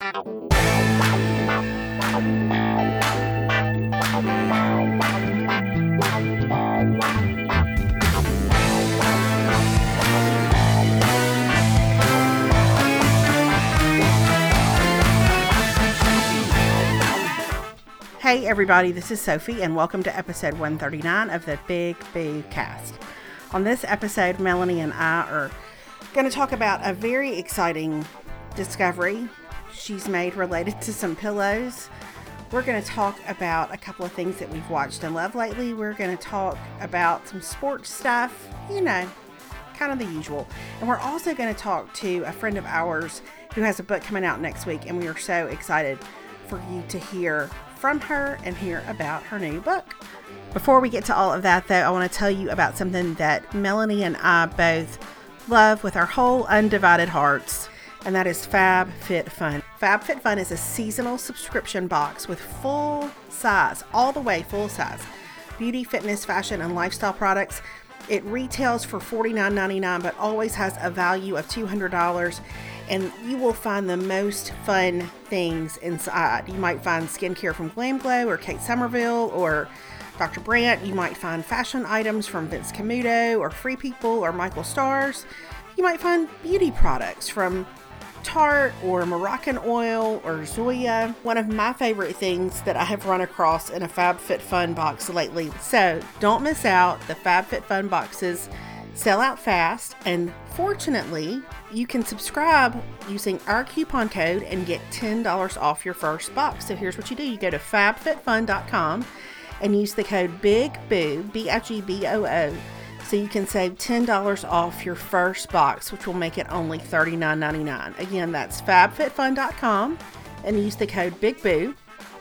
Hey everybody, this is Sophie and welcome to episode 139 of the Big Boo Cast. On this episode, Melanie and I are going to talk about a very exciting discovery she's made related to some pillows. We're going to talk about a couple of things that we've watched and loved lately. We're going to talk about some sports stuff, kind of the usual. And we're also going to talk to a friend of ours who has a book coming out next week, and we are so excited for you to hear from her and hear about her new book. Before we get to all of that, though, I want to tell you about something that Melanie and I both love with our whole undivided hearts, and that is FabFitFun. FabFitFun is a seasonal subscription box with full size, all the way full size, beauty, fitness, fashion, and lifestyle products. It retails for $49.99, but always has a value of $200. And you will find the most fun things inside. You might find skincare from Glam Glow or Kate Somerville or Dr. Brandt. You might find fashion items from Vince Camuto or Free People or Michael Stars. You might find beauty products from Tarte or Moroccan Oil or Zoya. One of my favorite things that I have run across in a FabFitFun box lately. So don't miss out. The FabFitFun boxes sell out fast, and fortunately, you can subscribe using our coupon code and get $10 off your first box. So here's what you do. You go to fabfitfun.com and use the code BIGBOO, BIGBOO, so you can save $10 off your first box, which will make it only $39.99. Again, that's fabfitfun.com and use the code BIGBOO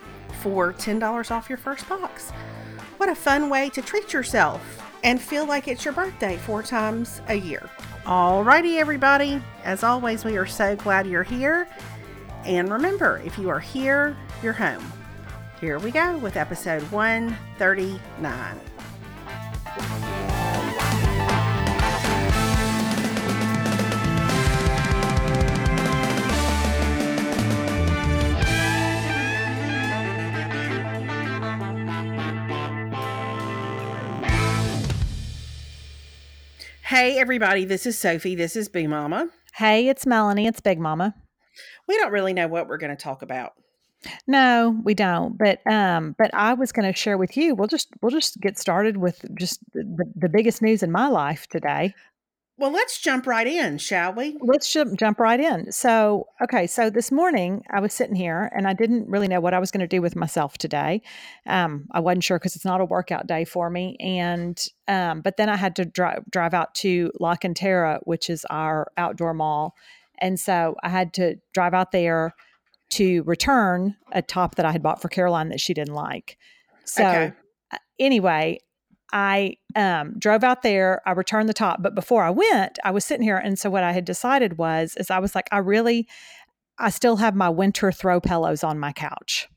for $10 off your first box. What a fun way to treat yourself and feel like it's your birthday 4 times a year. Alrighty, everybody. As always, we are so glad you're here. And remember, if you are here, you're home. Here we go with episode 139. Hey everybody, this is Sophie. This is Boo Mama. Hey, it's Melanie. It's Big Mama. We don't really know what we're going to talk about. No, we don't. But I was going to share with you. We'll just get started with just the biggest news in my life today. Well, let's jump right in, shall we? Let's jump right in. So this morning I was sitting here and I didn't really know what I was going to do with myself today. I wasn't sure because it's not a workout day for me. And but then I had to drive out to La Cantera, which is our outdoor mall. And so I had to drive out there to return a top that I had bought for Caroline that she didn't like. So Anyway, I drove out there, I returned the top, but before I went, I was sitting here. And so what I had decided is I was like, I still have my winter throw pillows on my couch.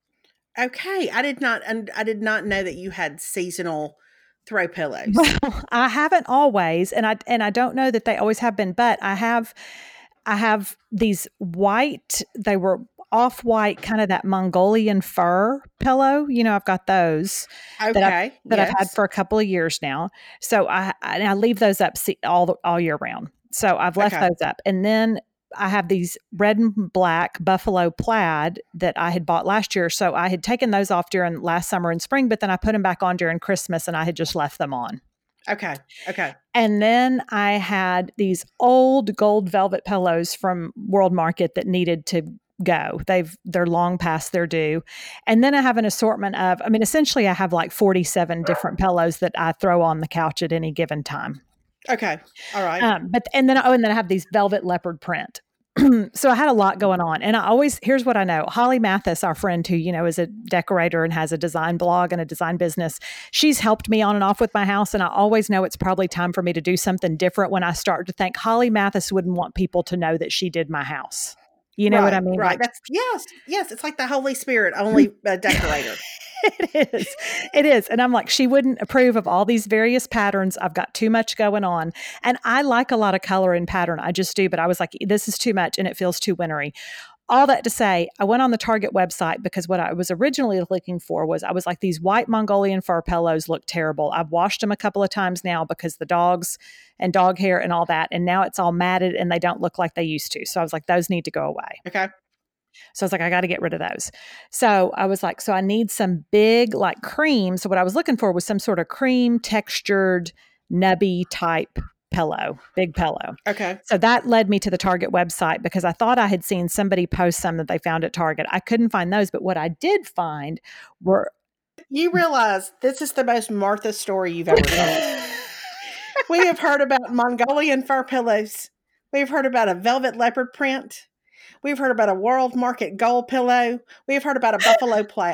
Okay. I did not know that you had seasonal throw pillows. Well, I haven't always, and I don't know that they always have been, but I have these white, they were off-white, kind of that Mongolian fur pillow. I've got those that I've had for a couple of years now. So I leave those up all year round. So I've left those up. And then I have these red and black buffalo plaid that I had bought last year. So I had taken those off during last summer and spring, but then I put them back on during Christmas and I had just left them on. Okay. And then I had these old gold velvet pillows from World Market that needed to go. They're long past their due. And then I have an assortment of, essentially I have like 47 different pillows that I throw on the couch at any given time. Okay. All right. And then I have these velvet leopard print. So I had a lot going on. And here's what I know. Holly Mathis, our friend who, is a decorator and has a design blog and a design business, she's helped me on and off with my house. And I always know it's probably time for me to do something different when I start to think Holly Mathis wouldn't want people to know that she did my house. You know what I mean? Right. That's yes. It's like the Holy Spirit, only a decorator. It is. And I'm like, she wouldn't approve of all these various patterns. I've got too much going on. And I like a lot of color and pattern. I just do. But I was like, this is too much and it feels too wintry. all that to say, I went on the Target website because what I was originally looking for was, I was like, these white Mongolian fur pillows look terrible. I've washed them a couple of times now because the dogs and dog hair and all that. And now it's all matted and they don't look like they used to. So I was like, those need to go away. Okay. So I was like, I got to get rid of those. So I was like, so I need some big like cream. So what I was looking for was some sort of cream textured, nubby type pillow, big pillow. Okay. So that led me to the Target website because I thought I had seen somebody post some that they found at Target. I couldn't find those, but what I did find were... You realize this is the most Martha story you've ever told. We have heard about Mongolian fur pillows. We've heard about a velvet leopard print. We've heard about a world market gold pillow. We've heard about a buffalo plaid.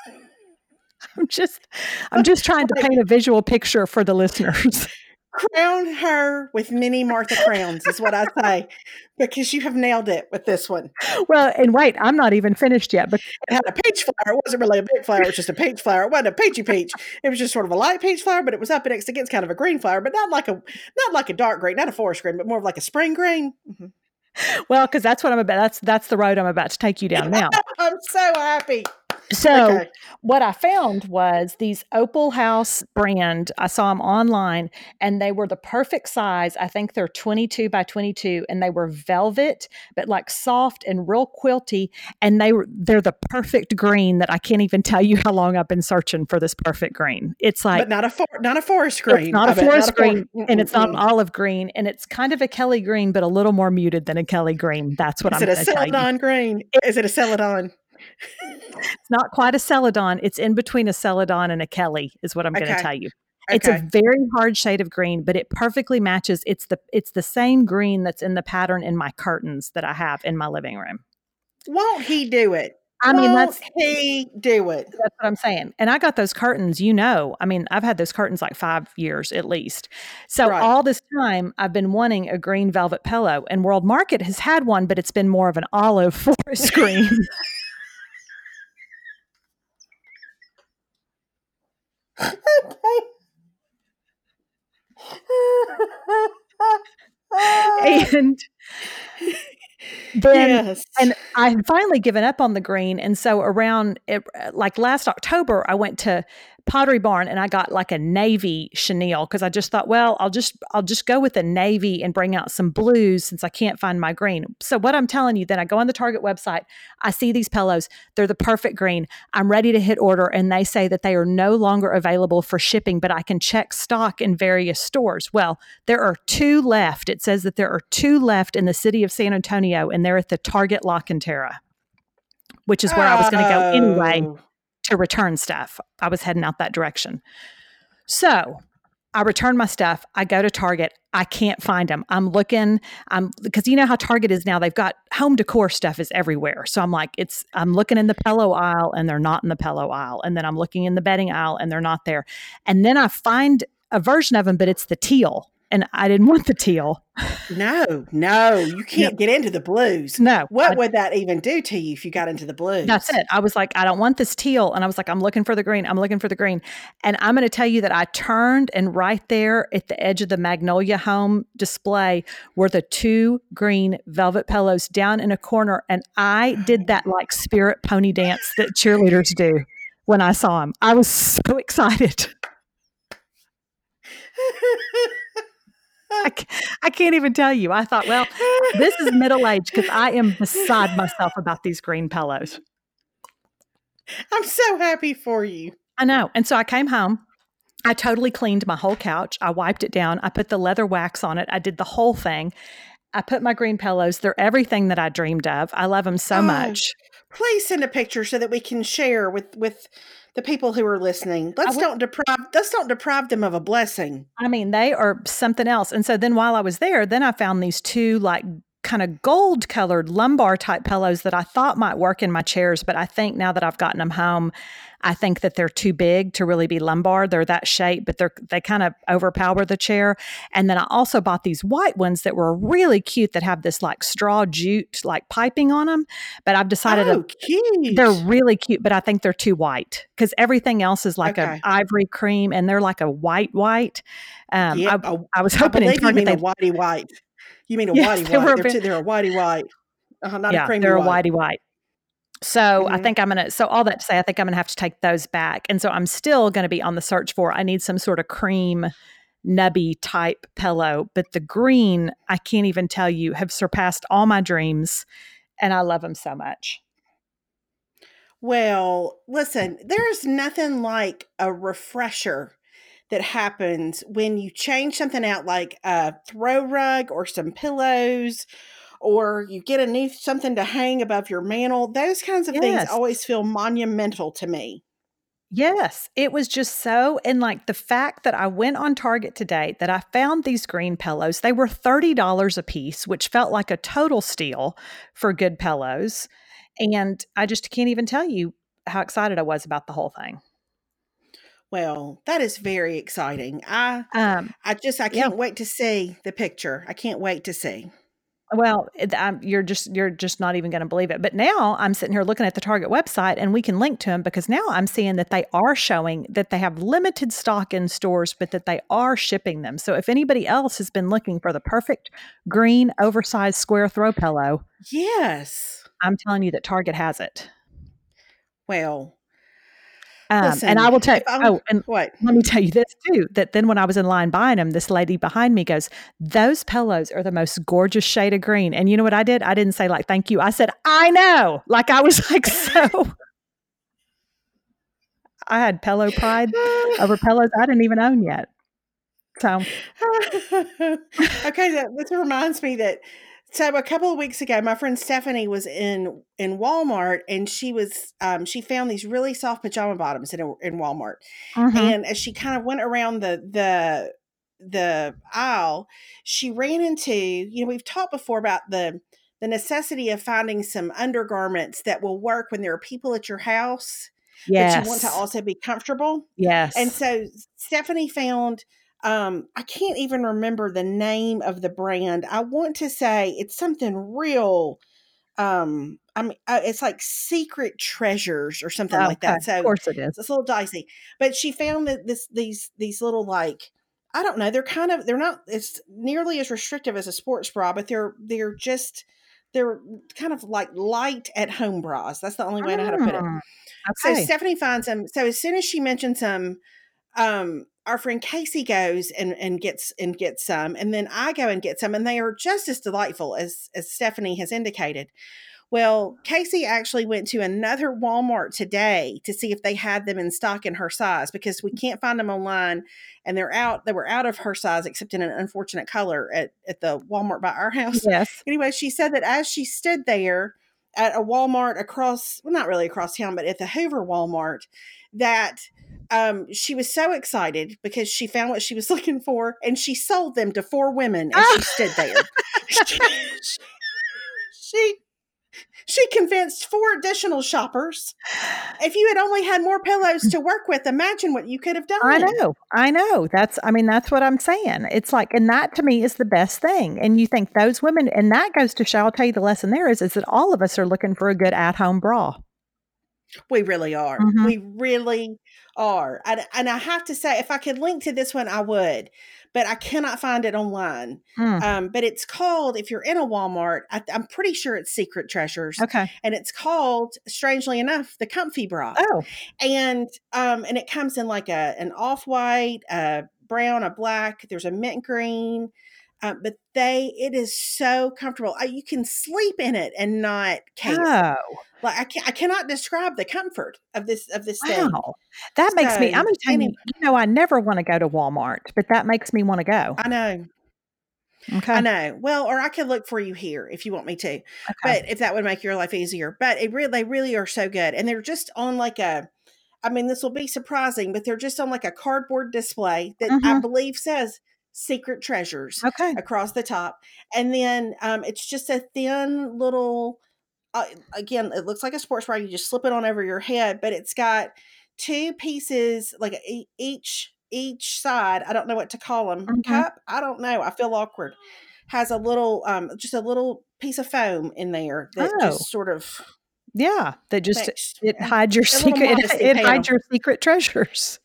I'm just trying to paint a visual picture for the listeners. Crown her with many Martha crowns is what I say, because you have nailed it with this one. Well, and wait, I'm not even finished yet. But it had a peach flower. It wasn't really a big flower. It was just a peach flower. It wasn't a peachy peach. It was just sort of a light peach flower, but it was up against kind of a green flower, but not like a dark green, not a forest green, but more of like a spring green. Mm-hmm. Well, because that's what I'm about. That's the road I'm about to take you down now. I'm so happy. So what I found was these Opal House brand, I saw them online and they were the perfect size. I think they're 22 by 22 and they were velvet, but like soft and real quilty. And they're the perfect green that I can't even tell you how long I've been searching for this perfect green. It's like, but not a forest green. It's not a forest green and it's not an olive green and it's kind of a Kelly green, but a little more muted than a Kelly green. That's what I'm going to tell you. Is it a Celadon green? Is it a Celadon? It's not quite a Celadon. It's in between a Celadon and a Kelly is what I'm going to tell you. It's a very hard shade of green, but it perfectly matches. It's the same green that's in the pattern in my curtains that I have in my living room. Won't he do it? He do it? That's what I'm saying. And I got those curtains, I've had those curtains like 5 years at least. So all this time I've been wanting a green velvet pillow and World Market has had one, but it's been more of an olive forest green. And then, and I had finally given up on the green. And so around like last October, I went to Pottery Barn and I got like a navy chenille because I just thought, well, I'll just go with a navy and bring out some blues since I can't find my green. So what I'm telling you, then I go on the Target website, I see these pillows, they're the perfect green. I'm ready to hit order and they say that they are no longer available for shipping, but I can check stock in various stores. Well, there are 2 left. It says that there are 2 left in the city of San Antonio and they're at the Target La Cantera, which is where I was going to go anyway to return stuff. I was heading out that direction. So I return my stuff. I go to Target. I can't find them. I'm looking, because you know how Target is now. They've got home decor stuff is everywhere. So I'm like, I'm looking in the pillow aisle and they're not in the pillow aisle. And then I'm looking in the bedding aisle and they're not there. And then I find a version of them, but it's the teal. And I didn't want the teal. No, you can't get into the blues. No. What would that even do to you if you got into the blues? That's it. I was like, I don't want this teal. And I was like, I'm looking for the green. I'm looking for the green. And I'm going to tell you that I turned and right there at the edge of the Magnolia Home display were the 2 green velvet pillows down in a corner. And I did that like spirit pony dance that cheerleaders do when I saw them. I was so excited. I can't even tell you. I thought, well, this is middle age because I am beside myself about these green pillows. I'm so happy for you. I know. And so I came home. I totally cleaned my whole couch. I wiped it down. I put the leather wax on it. I did the whole thing. I put my green pillows. They're everything that I dreamed of. I love them so much. Please send a picture so that we can share with the people who are listening. Let's don't deprive them of a blessing. I mean, they are something else. And so then while I was there, then I found these 2 like kind of gold colored lumbar type pillows that I thought might work in my chairs. But I think now that I've gotten them home, I think that they're too big to really be lumbar. They're that shape, but they kind of overpower the chair. And then I also bought these white ones that were really cute that have this like straw jute like piping on them. But I've decided cute. They're really cute, but I think they're too white because everything else is like a ivory cream and they're like a white. I was hoping in Target you mean a whitey white. You mean a whitey white. They're a whitey white. Not a Yeah, creamy they're a white. whitey white. So I Hmm. think so all that to say, I think I'm going to have to take those back. And so I'm still going to be on the search for, I need some sort of cream nubby type pillow, but the green, I can't even tell you, have surpassed all my dreams. And I love them so much. Well, listen, there's nothing like a refresher that happens when you change something out, like a throw rug or some pillows, or you get a new something to hang above your mantle. Those kinds of things Yes. always feel monumental to me. Yes, it was just so, and like the fact that I went on Target today that I found these green pillows, they were $30 a piece, which felt like a total steal for good pillows. And I just can't even tell you how excited I was about the whole thing. Well, that is very exciting. Um, I yeah. can't wait to see the picture. I can't wait to see. Well, you're just not even going to believe it. But now I'm sitting here looking at the Target website, and we can link to them because now I'm seeing that they are showing that they have limited stock in stores, but that they are shipping them. So if anybody else has been looking for the perfect green oversized square throw pillow, Yes. I'm telling you that Target has it. Well, And I listen, will tell. if I Oh, and what? let me tell you this too. That then when I was in line buying them, this lady behind me goes, "Those pillows are the most gorgeous shade of green." And you know what I did? I didn't say like "thank you." I said, "I know." Like I was like so. I had pillow pride over pillows I didn't even own yet. So Okay, this reminds me that so a couple of weeks ago, my friend Stephanie was in Walmart, and she found these really soft pajama bottoms in Walmart, mhm. and as she kind of went around the aisle, she ran into, we've talked before about the necessity of finding some undergarments that will work when there are people at your house, but you want to Yes. also be comfortable. And Yes. so Stephanie found, I can't even remember the name of the brand. I want to say it's something real. I mean, it's like Secret Treasures or something like Okay. that. Of So course it is. it's a little dicey, but she found that these little, like, I don't know. They're not as nearly as restrictive as a sports bra, but they're kind of like light at home bras. That's the only way I know how to put it. Mm, So okay. Stephanie finds them. So as soon as she mentions them, our friend Casey goes and gets some, and then I go and get some, and they are just as delightful as Stephanie has indicated. Well, Casey actually went to another Walmart today to see if they had them in stock in her size, because we can't find them online, and they were out of her size except in an unfortunate color at the Walmart by our house. Yes. Anyway, she said that as she stood there at a Walmart across, well, not really across town, but at the Hoover Walmart, that she was so excited because she found what she was looking for, and she sold them to four women as she stood there. she she convinced four additional shoppers. If you had only had more pillows to work with, imagine what you could have I done. know. I know. That's what I'm saying. It's like, and that to me is the best thing. And you think those women, and that goes to show, I'll tell you the lesson there is that all of us are looking for a good at home bra. We really are. Mhm. We really are. And I have to say, if I could link to this one, I would, but I cannot find it online. Mm. But it's called, if you're in a Walmart, I'm pretty sure it's Secret Treasures, Okay. and it's called, strangely enough, the Comfy Bra. Oh, And it comes in like an off white, a brown, a black. There's a mint green, but it is so comfortable. You can sleep in it and not care. oh, Like, I cannot describe the comfort of this thing. wow. That makes me, I'm So going to tell anyway, you, I never want to go to Walmart, but that makes me want to go. I know, I Okay. know. Well, or I could look for you here if you want me to, Okay. but if that would make your life easier. But they really are so good, and they're just on like a. I mean, this will be surprising, but they're just on like a cardboard display that I Mhm. believe says Secret Treasures Okay. across the top, and then it's just a thin little. Again, it looks like a sports bra. You just slip it on over your head, but it's got two pieces, like each side. I don't know what to call them. Mhm. Cup. I don't know. I feel awkward. Has a little, just a little piece of foam in there that Oh, just sort of yeah. That just, makes it hides your a little secret. modesty It hides panel. your secret treasures.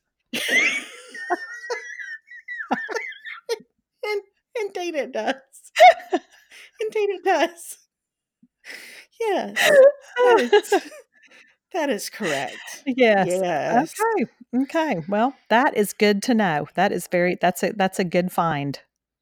And indeed it does. Indeed it does. Yes, that is that is correct. Yes. Yes. Okay. Okay. Well, that is good to know. That's a good find.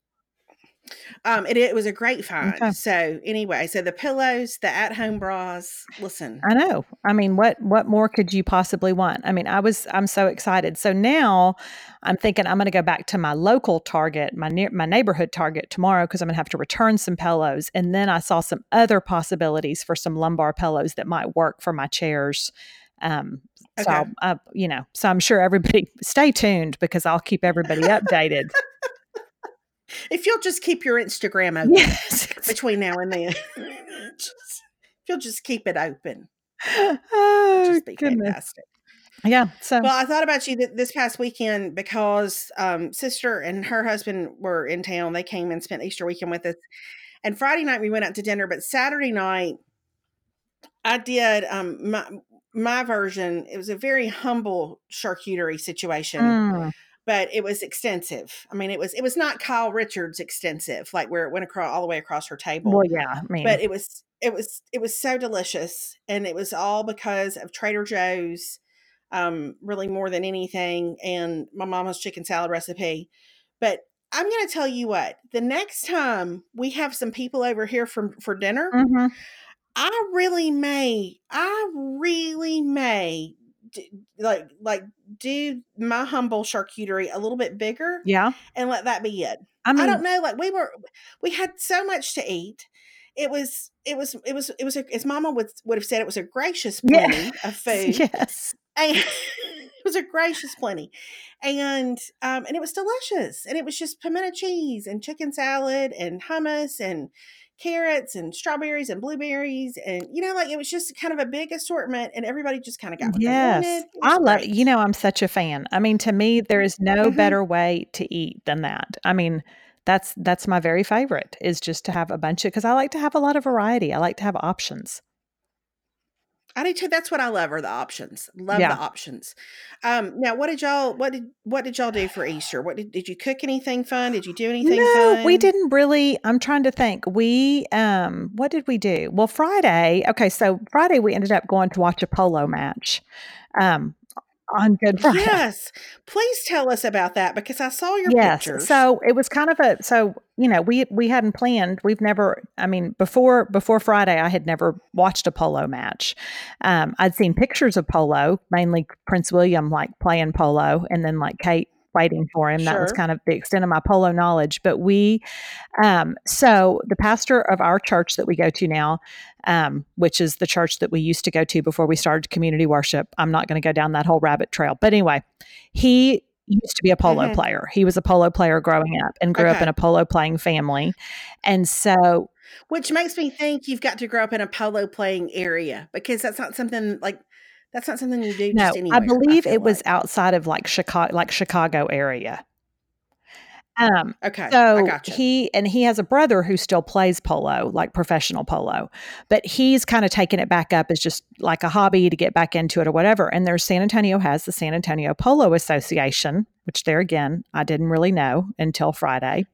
It was a great find. Okay. So anyway, so the pillows, the at-home bras. Listen, I know. I mean, what more could you possibly want? I mean, I'm so excited. So now I'm thinking I'm going to go back to my local Target, my neighborhood Target tomorrow because I'm going to have to return some pillows. And then I saw some other possibilities for some lumbar pillows that might work for my chairs. Um, okay. so I'm sure everybody stay tuned because I'll keep everybody updated. If you'll just keep your Instagram open Yes. between now and then, if you'll just keep it open, it'd Oh just be goodness. fantastic. Yeah. So Well, I thought about you this past weekend because sister and her husband were in town. They came and spent Easter weekend with us. And Friday night we went out to dinner, but Saturday night I did my version. It was a very humble charcuterie situation, mm, but it was extensive. I mean, it was not Kyle Richards extensive, like where it went across all the way across her table, well, yeah. I but mean, it was so delicious, and it was all because of Trader Joe's, really more than anything, and my mama's chicken salad recipe. But I'm going to tell you what, the next time we have some people over here for dinner, mhm. I really may like do my humble charcuterie a little bit bigger Yeah. and let that be it. I I don't mean, know, like we had so much to eat. As mama would have said, it was a gracious yes, plenty of food. yes. And it was a gracious plenty. And it was delicious. And it was just pimento cheese and chicken salad and hummus and carrots and strawberries and blueberries. And, like it was just kind of a big assortment, and everybody just kind of got what they Yes. wanted. It was I love great. I'm such a fan. I mean, to me, there is no Hmm. better way to eat than that. I mean, that's my very favorite is just to have a bunch of because I like to have a lot of variety. I like to have options. I do too. That's what I love, are the options. Love the Yeah. options. Now, what did y'all do for Easter? Did you cook anything fun? Did you do anything No, we fun? didn't really. I'm trying to think. What did we do? Well, Friday, okay, so Friday we ended up going to watch a polo match, um, on Good Friday. Yes. Please tell us about that because I saw your Yes. pictures. So it was kind of we hadn't planned. We've never, I mean, before Friday, I had never watched a polo match. I'd seen pictures of polo, mainly Prince William like playing polo, and then like Kate waiting for him. That was Sure. kind of the extent of my polo knowledge. But so the pastor of our church that we go to now, which is the church that we used to go to before we started community worship. I'm not going to go down that whole rabbit trail. But anyway, he used to be a polo Mhm. player. He was a polo player growing up and grew up in Okay. a polo playing family. And so, Which makes me think you've got to grow up in a polo playing area, because that's not something you do no, just I anywhere, I believe feel it was like. outside of Chicago area. Um, Okay. I so gotcha. he has a brother who still plays polo, like professional polo, but he's kind of taken it back up as just like a hobby to get back into it or whatever. And there's San Antonio has the San Antonio Polo Association, which there again, I didn't really know until Friday.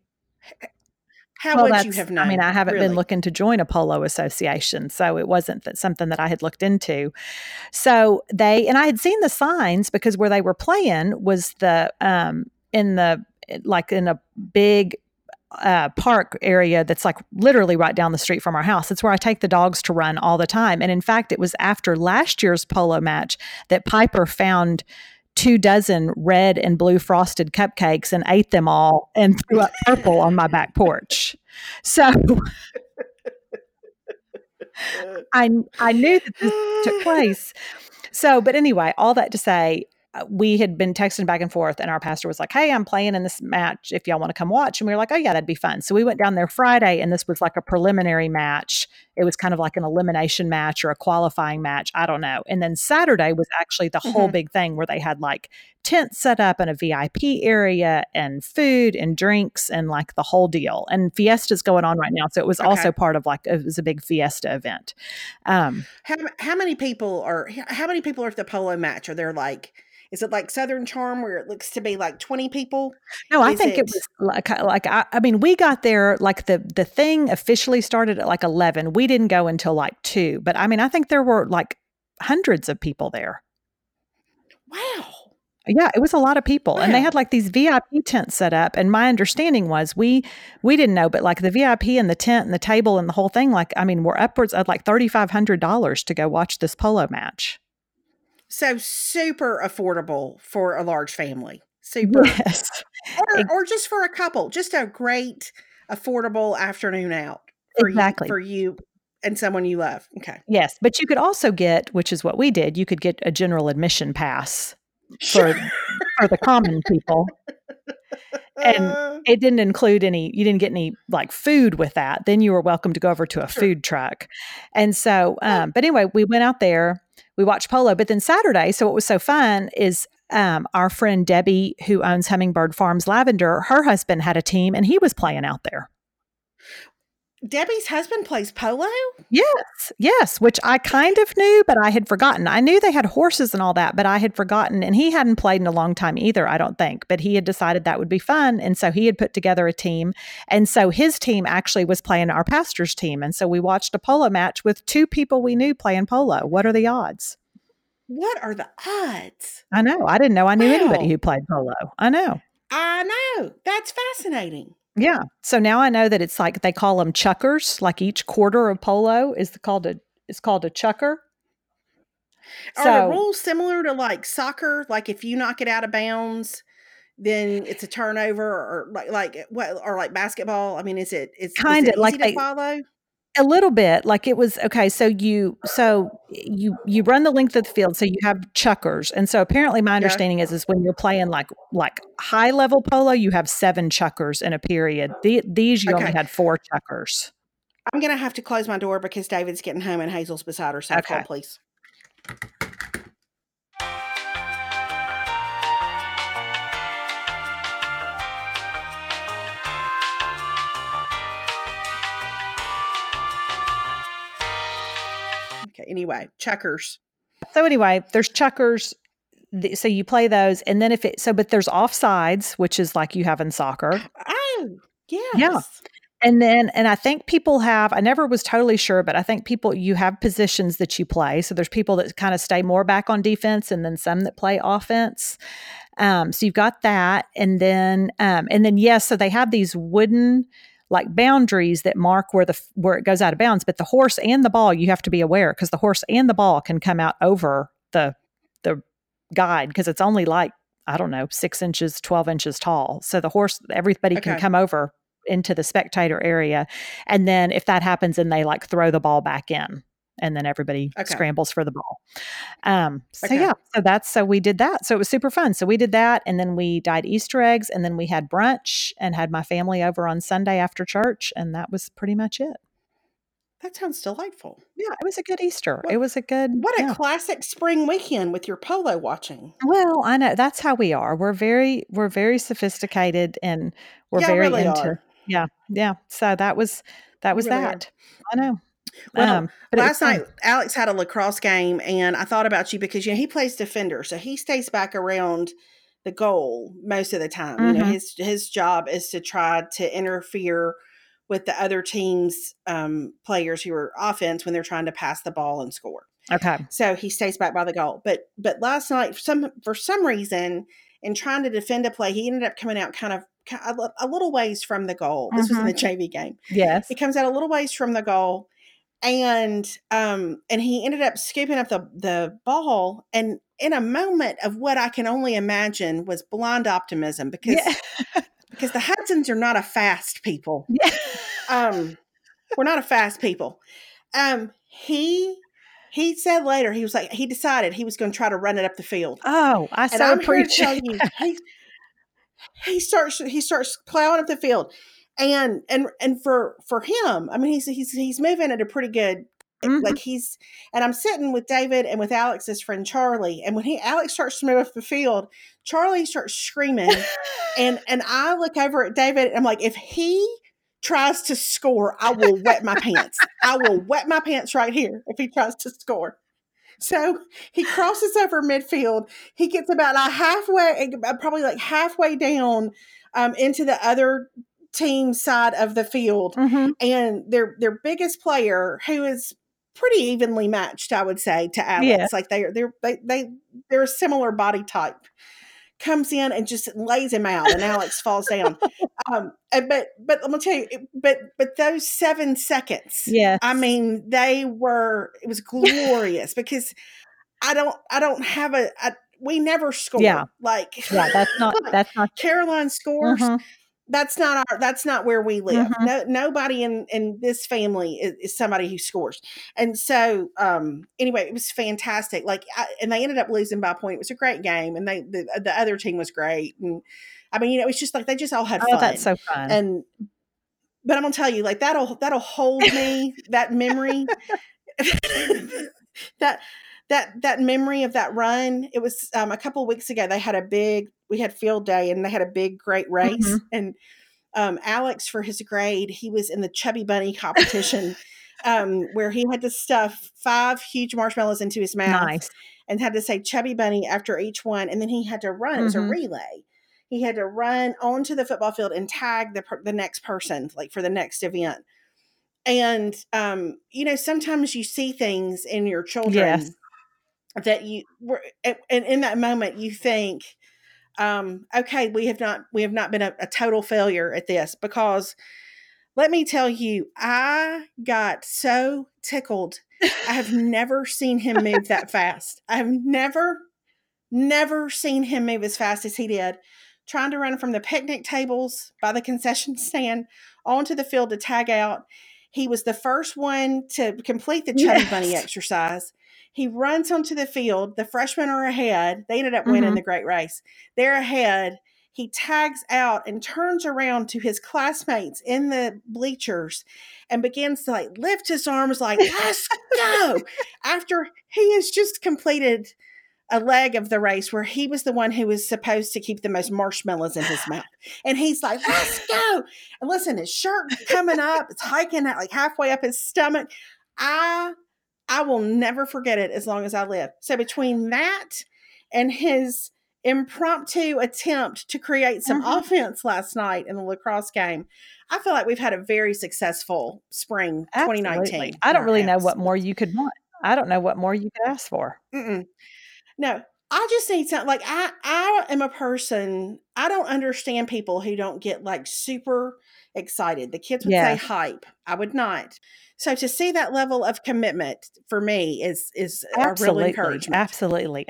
How Well, would you have I mean, known, I haven't been really? looking to join a polo association, so it wasn't something that I had looked into. So and I had seen the signs because where they were playing was in the, like in a big park area that's like literally right down the street from our house. It's where I take the dogs to run all the time. And in fact, it was after last year's polo match that Piper found 2 dozen red and blue frosted cupcakes and ate them all and threw up purple on my back porch. So I I knew that this took place. So, but anyway, all that to say, we had been texting back and forth, and our pastor was like, "Hey, I'm playing in this match if y'all want to come watch." And we were like, "Oh, yeah, that'd be fun." So we went down there Friday, and this was like a preliminary match. It was kind of like an elimination match or a qualifying match. I don't know. And then Saturday was actually the whole Mhm. big thing where they had like tents set up in a VIP area and food and drinks and like the whole deal. And Fiesta's going on right now. So it was also Okay. part of like, it was a big Fiesta event. Um, How many people are at the polo match? Are there like Is it like Southern Charm where it looks to be like 20 people? No, I Is think it it? was I mean, we got there like the thing officially started at like 11. We didn't go until like 2. But I mean, I think there were like hundreds of people there. Wow. Yeah, it was a lot of people. And they Wow. had like these VIP tents set up. And my understanding was we didn't know, but like the VIP and the tent and the table and the whole thing, like I mean, we're upwards of like $3,500 to go watch this polo match. So super affordable for a large family. Super. Yes. Or just for a couple. Just a great affordable afternoon out for Exactly. you and someone you love. Okay. Yes, but you could also get, which is what we did, you could get a general admission pass Sure. for the common people. And it didn't include you didn't get any like food with that. Then you were welcome to go over to a Sure. food truck. And so, but anyway, we went out there, we watched polo, but then Saturday, so what was so fun is our friend Debbie, who owns Hummingbird Farms Lavender, her husband had a team and he was playing out there. Debbie's husband plays polo? Yes, which I kind of knew, but I had forgotten. I knew they had horses and all that, but I had forgotten. And he hadn't played in a long time either, I don't think. But he had decided that would be fun. And so he had put together a team. And so his team actually was playing our pastor's team. And so we watched a polo match with 2 people we knew playing polo. What are the odds? What are the odds? I know. I didn't know I knew anybody who played polo. I know. That's fascinating. Yeah. So now I know that it's like they call them chuckers. Like each quarter of polo is called a chucker. Are the rules similar to like soccer? Like if you knock it out of bounds, then it's a turnover, or like basketball? I mean, is it kind of easy like to follow? A little bit. Like it was okay. So you run the length of the field. So you have chuckers, and so apparently my understanding is when you're playing like high level polo, you have 7 chuckers in a period. These you only had 4 chuckers. I'm gonna have to close my door because David's getting home and Hazel's beside herself. Okay. Hold, please. Okay, anyway, checkers. So anyway, there's chuckers. So you play those, and then but there's offsides, which is like you have in soccer. Oh, yes. Yeah. And I think people have, I never was totally sure, but I think you have positions that you play. So there's people that kind of stay more back on defense and then some that play offense. So you've got that. And then, yes, so they have these wooden like boundaries that mark where it goes out of bounds, but the horse and the ball, you have to be aware because the horse and the ball can come out over the guide because it's only like, I don't know, 6 inches, 12 inches tall. So the horse, everybody can come over into the spectator area. And then if that happens, then they like throw the ball back in and then everybody scrambles for the ball. So we did that. So it was super fun. So we did that. And then we dyed Easter eggs and then we had brunch and had my family over on Sunday after church. And that was pretty much it. That sounds delightful. Yeah, it was a good Easter. It was a good... What a classic spring weekend with your polo watching. Well, I know. That's how we are. We're very sophisticated and we're very really into... Are. Yeah. So that was really that. I know. Well, last night, Alex had a lacrosse game, and I thought about you because, he plays defender. So he stays back around the goal most of the time. Mm-hmm. His job is to try to interfere with the other team's players who are offense when they're trying to pass the ball and score. Okay. So he stays back by the goal. But last night, for some reason, in trying to defend a play, he ended up coming out kind of a little ways from the goal. This was in the JV game. Yes. He comes out a little ways from the goal, and he ended up scooping up the ball, and in a moment of what I can only imagine was blind optimism because the Hudsons are not a fast people. Yeah. We're not a fast people. He said later, he was like, he decided he was going to try to run it up the field. Oh, I so appreciate you, he starts plowing up the field. And for him, I mean, he's moving at a pretty good, like and I'm sitting with David and with Alex's friend Charlie. And when Alex starts to move up the field, Charlie starts screaming. and I look over at David and I'm like, if he tries to score, I will wet my pants. I will wet my pants right here if he tries to score. So he crosses over midfield. He gets about probably like halfway down into the other team side of the field, and their biggest player, who is pretty evenly matched, I would say, to Alex. Yeah. Like they're a similar body type. Comes in and just lays him out, and Alex falls down. But I'm gonna tell you, but those 7 seconds, Yes. I mean, it was glorious because I don't have we never score. Yeah. Like, Yeah, that's not Caroline scores. That's not where we live. No, nobody in this family is somebody who scores. And so, anyway, it was fantastic. Like, and they ended up losing by a point. It was a great game, and the other team was great. And I mean, it's just like they just all had fun. That's so fun. But I'm gonna tell you, like that'll hold me, that memory, that memory of that run. It was a couple of weeks ago. We had field day, and they had a big, great race. And Alex, for his grade, he was in the Chubby Bunny competition, where he had to stuff 5 huge marshmallows into his mouth, and had to say Chubby Bunny after each one, and then he had to run. It was a relay. He had to run onto the football field and tag the next person, like for the next event. And sometimes you see things in your children that and in that moment you think, okay, we have not been a total failure at this, because let me tell you, I got so tickled. I have never seen him move that fast. I have never seen him move as fast as he did, trying to run from the picnic tables by the concession stand onto the field to tag out. He was the first one to complete the Chubby Bunny exercise. He runs onto the field. The freshmen are ahead. They ended up winning the great race. They're ahead. He tags out and turns around to his classmates in the bleachers and begins to like lift his arms like, let's go. After he has just completed a leg of the race where he was the one who was supposed to keep the most marshmallows in his mouth. And he's like, let's go. And listen, his shirt coming up, it's hiking out like halfway up his stomach. I will never forget it as long as I live. So between that and his impromptu attempt to create some offense last night in the lacrosse game, I feel like we've had a very successful spring 2019. I don't really know what more you could want. I don't know what more you could ask for. No, I just need something. Like I am a person, I don't understand people who don't get like super excited. The kids would say hype. I would not. So to see that level of commitment for me is a real encouragement. Absolutely.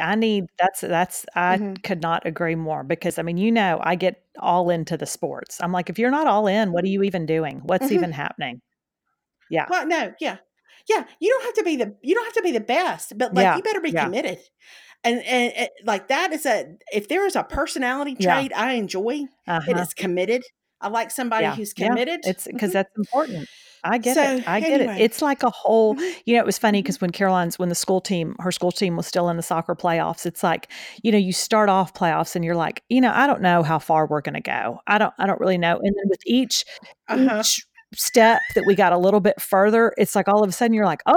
I could not agree more, because I mean, I get all into the sports. I'm like, if you're not all in, what are you even doing? What's even happening? Yeah. Well, no, yeah. Yeah. You don't have to be the best, but like you better be committed. And like that is if there is a personality trait I enjoy, it is committed. I like somebody who's committed. It's because that's important. I get it. It's like a whole, it was funny because when her school team was still in the soccer playoffs, it's like, you start off playoffs and you're like, I don't know how far we're going to go. I don't really know. And then with each step that we got a little bit further, it's like all of a sudden you're like,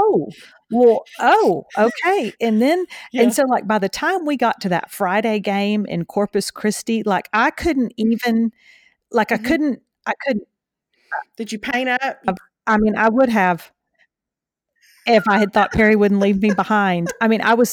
okay. And then, and so like by the time we got to that Friday game in Corpus Christi, like I couldn't even, like I couldn't. Did you paint up? I mean, I would have, if I had thought Perry wouldn't leave me behind. I mean, I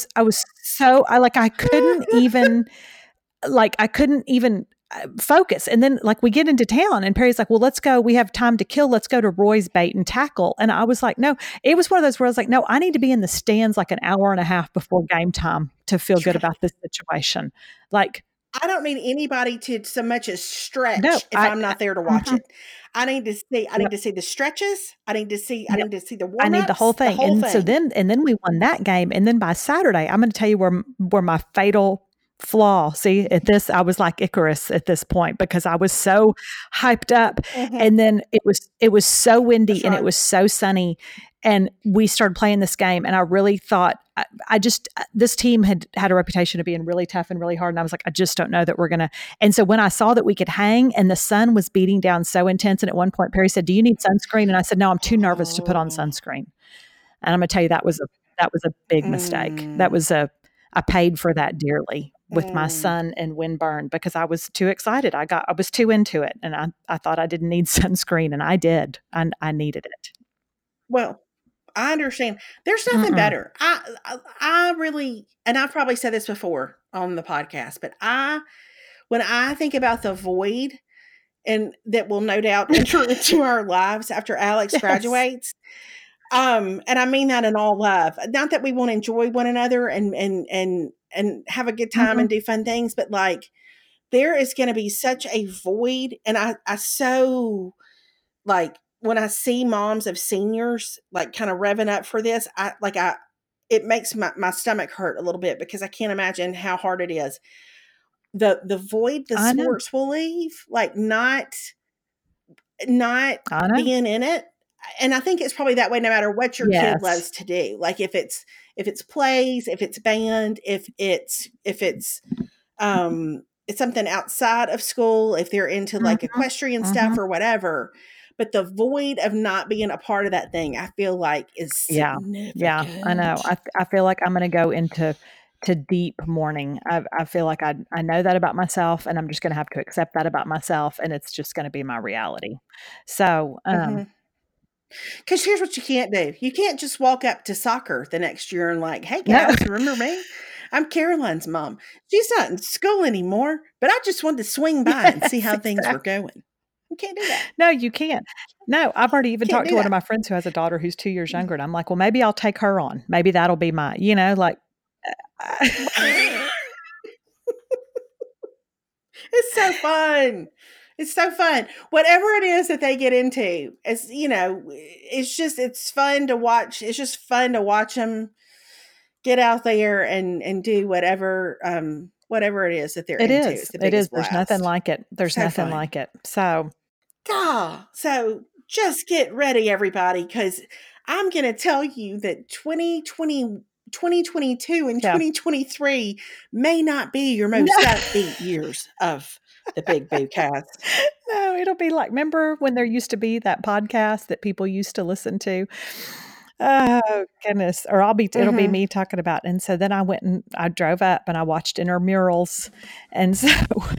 couldn't even focus. And then like we get into town and Perry's like, well, let's go. We have time to kill. Let's go to Roy's Bait and Tackle. And I was like, no, it was one of those where I was like, no, I need to be in the stands like an hour and a half before game time to feel good about this situation. Like, I don't need anybody to so much as stretch if I'm not there to watch it. I need to see the stretches. I need to see the warm-ups. I need the whole thing. So then we won that game. And then by Saturday, I'm going to tell you where my fatal flaw. See, at this, I was like Icarus at this point because I was so hyped up. And then it was so windy and it was so sunny. And we started playing this game, and I really thought, this team had a reputation of being really tough and really hard. And I was like, I just don't know that we're going to. And so when I saw that we could hang and the sun was beating down so intense, and at one point Perry said, do you need sunscreen? And I said, no, I'm too nervous to put on sunscreen. And I'm going to tell you, that was that was a big mistake. That Mm, was I paid for that dearly with my mm. son and windburn because I was too excited. I was too into it, and I thought I didn't need sunscreen, and I did. I needed it. Well, I understand. There's nothing Mm-mm. better. I really, and I've probably said this before on the podcast, but when I think about the void and that will no doubt enter into our lives after Alex Yes. graduates, and I mean that in all love. Not that we won't enjoy one another and have a good time Mhm. and do fun things, but like there is going to be such a void, and I so like when I see moms of seniors like kind of revving up for this, I it makes my stomach hurt a little bit because I can't imagine how hard it is. The void the I know. sports will leave, like not I know. being in it. And I think it's probably that way no matter what your kid Yes. loves to do. Like if it's plays, if it's band, if it's something outside of school, if they're into like Mhm. equestrian stuff Mhm. or whatever. But the void of not being a part of that thing, I feel like is Yeah. Yeah, I know. significant. I feel like I'm gonna go into deep mourning. I feel like I know that about myself, and I'm just gonna have to accept that about myself, and it's just gonna be my reality. So, Because here's what you can't do. You can't just walk up to soccer the next year and like, "Hey, no. guys, remember me? I'm Caroline's mom. She's not in school anymore, but I just wanted to swing by and see Yes, how things were exactly. going." You can't do that. No, you can't. No, I've already even Can't talked do to one of that. my friends who has a daughter who's 2 years younger, and I'm like, "Well, maybe I'll take her on. Maybe that'll be my," like It's so fun. It's so fun. Whatever it is that they get into, it's fun to watch. It's just fun to watch them get out there and do whatever it is that they're It into. It's is. the It is. biggest There's nothing blast. like it. There's So nothing fun. like it. So, God. So just get ready, everybody, because I'm gonna tell you that 2022 and yeah. 2023 may not be your No. most upbeat years of the Big Boo cast. No, it'll be like, remember when there used to be that podcast that people used to listen to? Oh, goodness. Or it'll be Mhm. me talking about, and so then I drove up and I watched intramurals, and so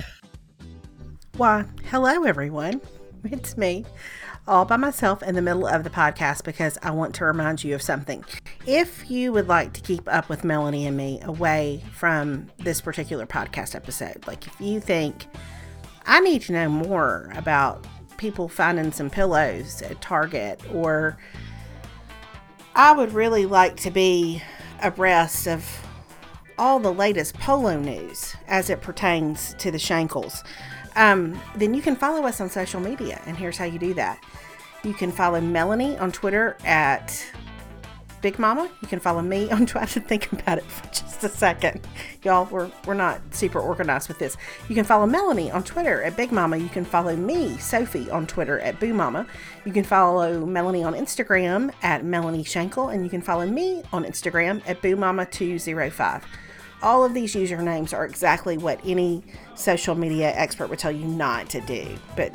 Why, hello, everyone. It's me, all by myself in the middle of the podcast because I want to remind you of something. If you would like to keep up with Melanie and me away from this particular podcast episode, like if you think I need to know more about people finding some pillows at Target, or I would really like to be abreast of all the latest polo news as it pertains to the Shankles, then you can follow us on social media. And here's how you do that. You can follow Melanie on Twitter at Big Mama. You can follow me on Twitter. I should think about it for just a second. Y'all, we're not super organized with this. You can follow Melanie on Twitter at Big Mama. You can follow me, Sophie, on Twitter at Boo Mama. You can follow Melanie on Instagram at Melanie Shankle. And you can follow me on Instagram at Boo Mama 205. All of these usernames are exactly what any social media expert would tell you not to do. But,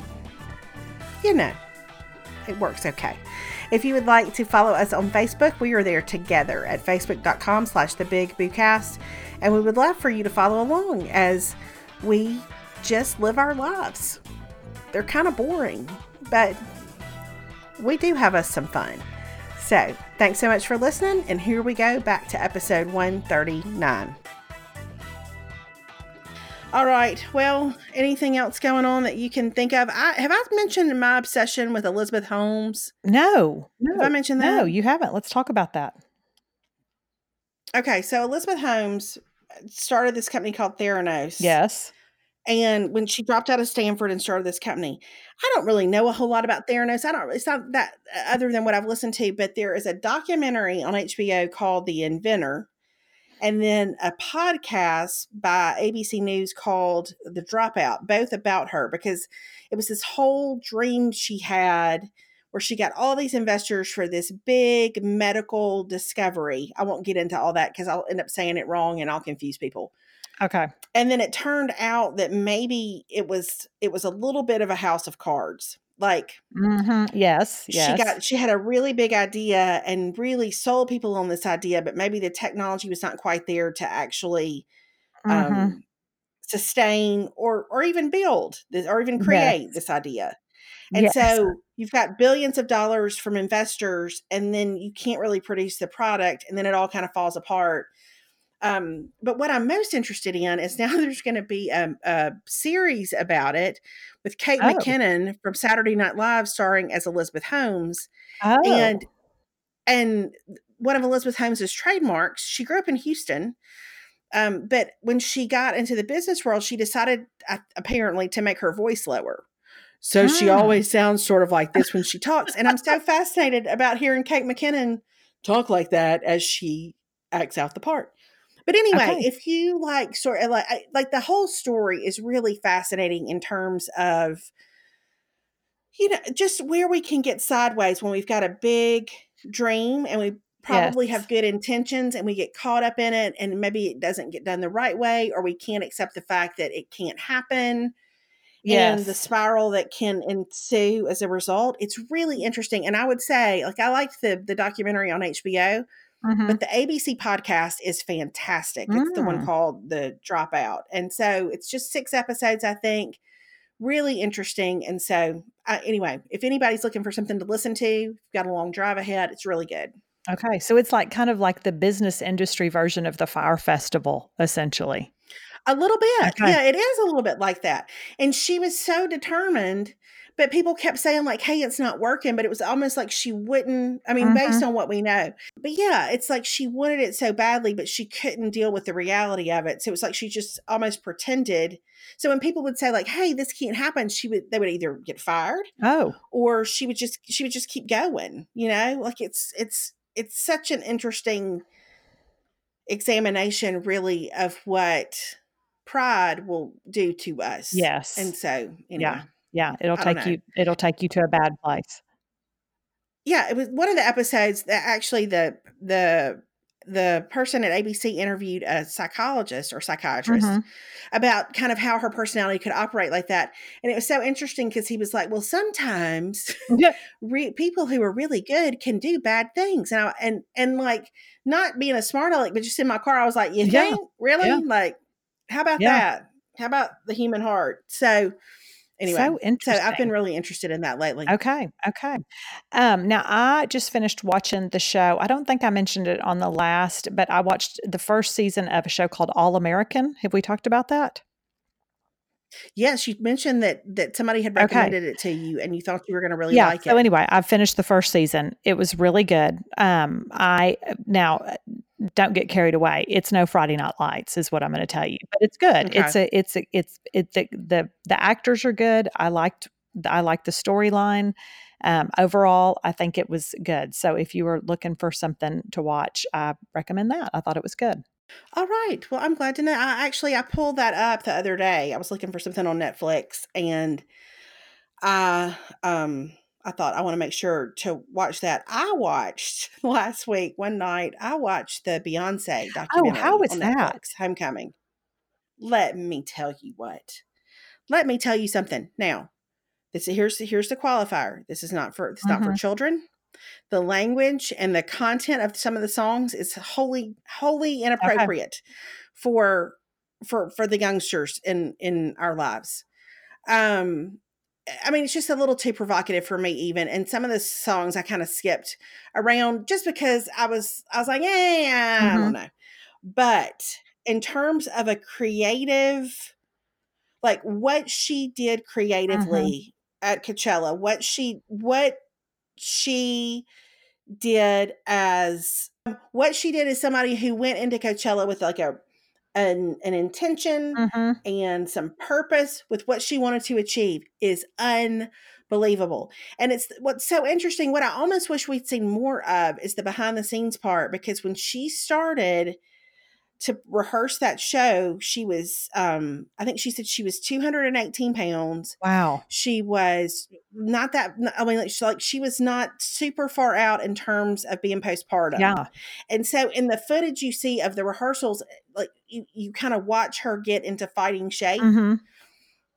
it works okay. If you would like to follow us on Facebook, we are there together at facebook.com/thebigboocast. And we would love for you to follow along as we just live our lives. They're kind of boring, but we do have us some fun. So thanks so much for listening. And here we go back to episode 139. All right. Well, anything else going on that you can think of? Have I mentioned my obsession with Elizabeth Holmes? no, Have I no, mentioned no, that? you haven't. Let's talk about that. Okay, so Elizabeth Holmes started this company called Theranos. Yes. And when she dropped out of Stanford and started this company, I don't really know a whole lot about Theranos. It's not that other than what I've listened to, but there is a documentary on HBO called The Inventor, and then a podcast by ABC News called The Dropout, both about her, because it was this whole dream she had where she got all these investors for this big medical discovery. I won't get into all that because I'll end up saying it wrong and I'll confuse people. Okay. And then it turned out that maybe it was a little bit of a house of cards. Like Yes, yes. she had a really big idea and really sold people on this idea, but maybe the technology was not quite there to actually Mhm. um, sustain or even build this or even create Yes. this idea. And Yes. so you've got billions of dollars from investors, and then you can't really produce the product, and then it all kind of falls apart. But what I'm most interested in is now there's going to be a series about it with Kate Oh. McKinnon from Saturday Night Live starring as Elizabeth Holmes. Oh. And one of Elizabeth Holmes's trademarks, she grew up in Houston, but when she got into the business world, she decided apparently to make her voice lower. So she Mm. always sounds sort of like this when she talks. And I'm so fascinated about hearing Kate McKinnon talk like that as she acts out the part. But anyway, Okay. if you like sort of like the whole story is really fascinating in terms of just where we can get sideways when we've got a big dream and we probably have Yes. good intentions and we get caught up in it and maybe it doesn't get done the right way or we can't accept the fact that it can't happen and the Yes. spiral that can ensue as a result. It's really interesting. And I would say, like, I liked the documentary on HBO, Mhm. but the ABC podcast is fantastic. It's the one Mm. called The Dropout. And so it's just 6 episodes, I think. Really interesting. And so, anyway, if anybody's looking for something to listen to, you've got a long drive ahead, it's really good. Okay, so it's like kind of like the business industry version of the Fire Festival, essentially. A little bit. Okay. Yeah, it is a little bit like that. And she was so determined, but people kept saying, like, hey, it's not working. But it was almost like she wouldn't, I mean, based Mhm. on what we know. But yeah, it's like she wanted it so badly, but she couldn't deal with the reality of it. So it was like she just almost pretended. So when people would say, like, hey, this can't happen, they would either get fired Oh, or she would just keep going, like it's such an interesting examination really of what pride will do to us. yes. And so Yeah. anyway, Yeah, I don't know. it'll take you to a bad place. Yeah, it was one of the episodes that actually the person at ABC interviewed a psychologist or psychiatrist Mhm. about kind of how her personality could operate like that. And it was so interesting because he was like, well, sometimes Yeah. people who are really good can do bad things. And like not being a smart aleck, but just in my car, I was like, you Yeah. think Yeah. really? Like, how about Yeah. that? How about the human heart? So anyway, So so I've been interesting. really interested in that lately. Okay, okay. Now I just finished watching the show. I don't think I mentioned it on the last, but I watched the first season of a show called All American. Have we talked about that? Yes, you mentioned that somebody had Okay. recommended it to you and you thought you were gonna really Yeah. like So it. anyway, I finished the first season. It was really good. I now don't get carried away. It's no Friday Night Lights, is what I'm going to tell you, but it's good. Okay. The actors are good. I liked the storyline. Overall, I think it was good. So if you were looking for something to watch, I recommend that. I thought it was good. All right. Well, I'm glad to know. I pulled that up the other day. I was looking for something on Netflix and I um I thought I want to make sure to watch that. I watched last week one night. I watched the Beyonce Oh, how documentary was on that? Netflix, Homecoming. Let me tell you what. Let me tell you something. Now, here's the qualifier. This is not for Mhm. children. The language and the content of some of the songs is wholly Okay. inappropriate for for the youngsters in our lives. Um, I mean, it's just a little too provocative for me, even. And some of the songs I kind of skipped around just because I was like, yeah, I don't Mhm. know. But in terms of a creative, like what she did Mhm. creatively at Coachella, what she did as what she did as somebody who went into Coachella with like an intention Mhm. and some purpose with what she wanted to achieve is unbelievable. And it's what's so interesting. What I almost wish we'd seen more of is the behind the scenes part because when she started to rehearse that show, she was I think she said she was 218 pounds. Wow. She was not that I mean like she was not super far out in terms of being postpartum. Yeah. And so in the footage you see of the rehearsals, like you kind of watch her get into fighting shape. Mhm.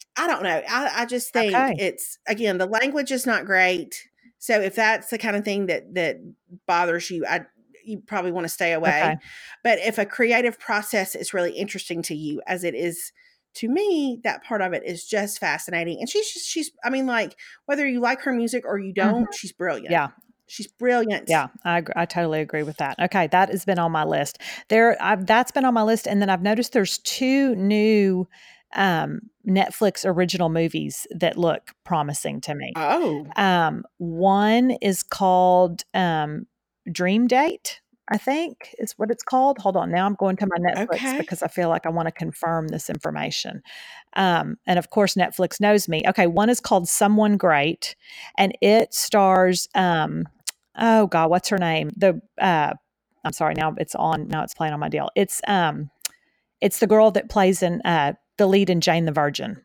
I don't know. I just think Okay. it's, again, the language is not great. So if that's the kind of thing that bothers you, you probably want to stay Okay. away. But if a creative process is really interesting to you, as it is to me, that part of it is just fascinating. And she's I mean, like, whether you like her music or you Mhm. don't, she's brilliant. Yeah. She's brilliant. Yeah, I totally agree with that. Okay, that has been on my list. That's been on my list, and then I've noticed there's two new Netflix original movies that look promising to me. Oh, One is called Dream Date, I think is what it's called. Hold on, now I'm going to my Netflix okay. because I feel like I want to confirm this information. And of course, Netflix knows me. Okay, one is called Someone Great, and it stars oh God, what's her name? I'm sorry, now it's playing on my deal. It's the girl that plays in the lead in Jane the Virgin.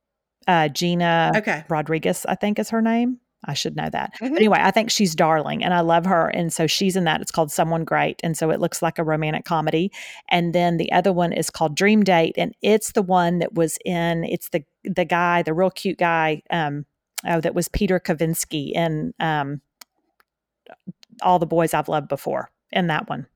Gina Okay. Rodriguez, I think is her name. I should know that. But Hmm. anyway, I think she's darling and I love her. And so she's in that. It's called Someone Great. And so it looks like a romantic comedy. And then the other one is called Dream Date. And it's the one that was in, it's the guy, the real cute guy, that was Peter Kavinsky in All the Boys I've Loved Before, in that one.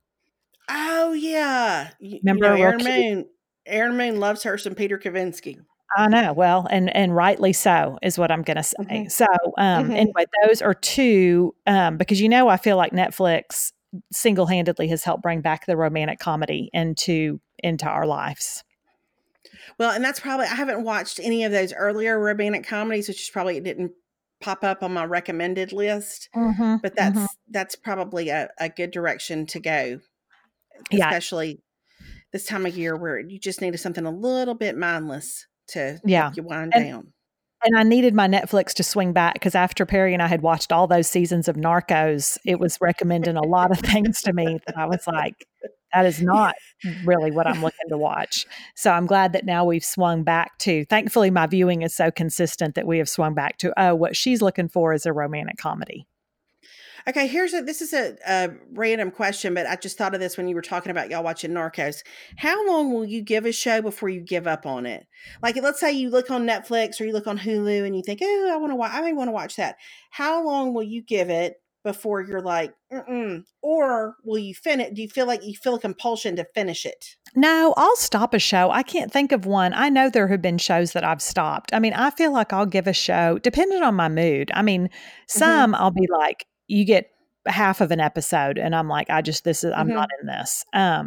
Oh yeah. You know, Remember, real cute. Aaron Moon loves her some Peter Kavinsky. I know. Well, and rightly so is what I'm going to say. Hmm. So, Hmm. anyway, those are two, because, I feel like Netflix single-handedly has helped bring back the romantic comedy into our lives. Well, and that's probably, I haven't watched any of those earlier romantic comedies, which is probably, it didn't pop up on my recommended list. Mhm, But mhm. that's probably a good direction to go, Yeah, especially this time of year where you just needed something a little bit mindless to help yeah, you wind and down. and I needed my Netflix to swing back because after Perry and I had watched all those seasons of Narcos, it was recommending a lot of things to me that I was like, "That is not really what I'm looking to watch." So I'm glad that now we've swung back to thankfully, my viewing is so consistent that we have swung back to, "Oh, what she's looking for is a romantic comedy." Okay, this is a random question, but I just thought of this when you were talking about y'all watching Narcos. How long will you give a show before you give up on it? Like, let's say you look on Netflix or you look on Hulu and you think, oh, I may want to watch that. How long will you give it before you're like, mm-mm? Or will you finish? Do you feel like you feel a compulsion to finish it? No, I'll stop a show. I can't think of one. I know there have been shows that I've stopped. I mean, I feel like I'll give a show depending on my mood. I mean, Mm-hmm. some I'll be like, you get half of an episode and I'm like, I'm not Mm-hmm. in this.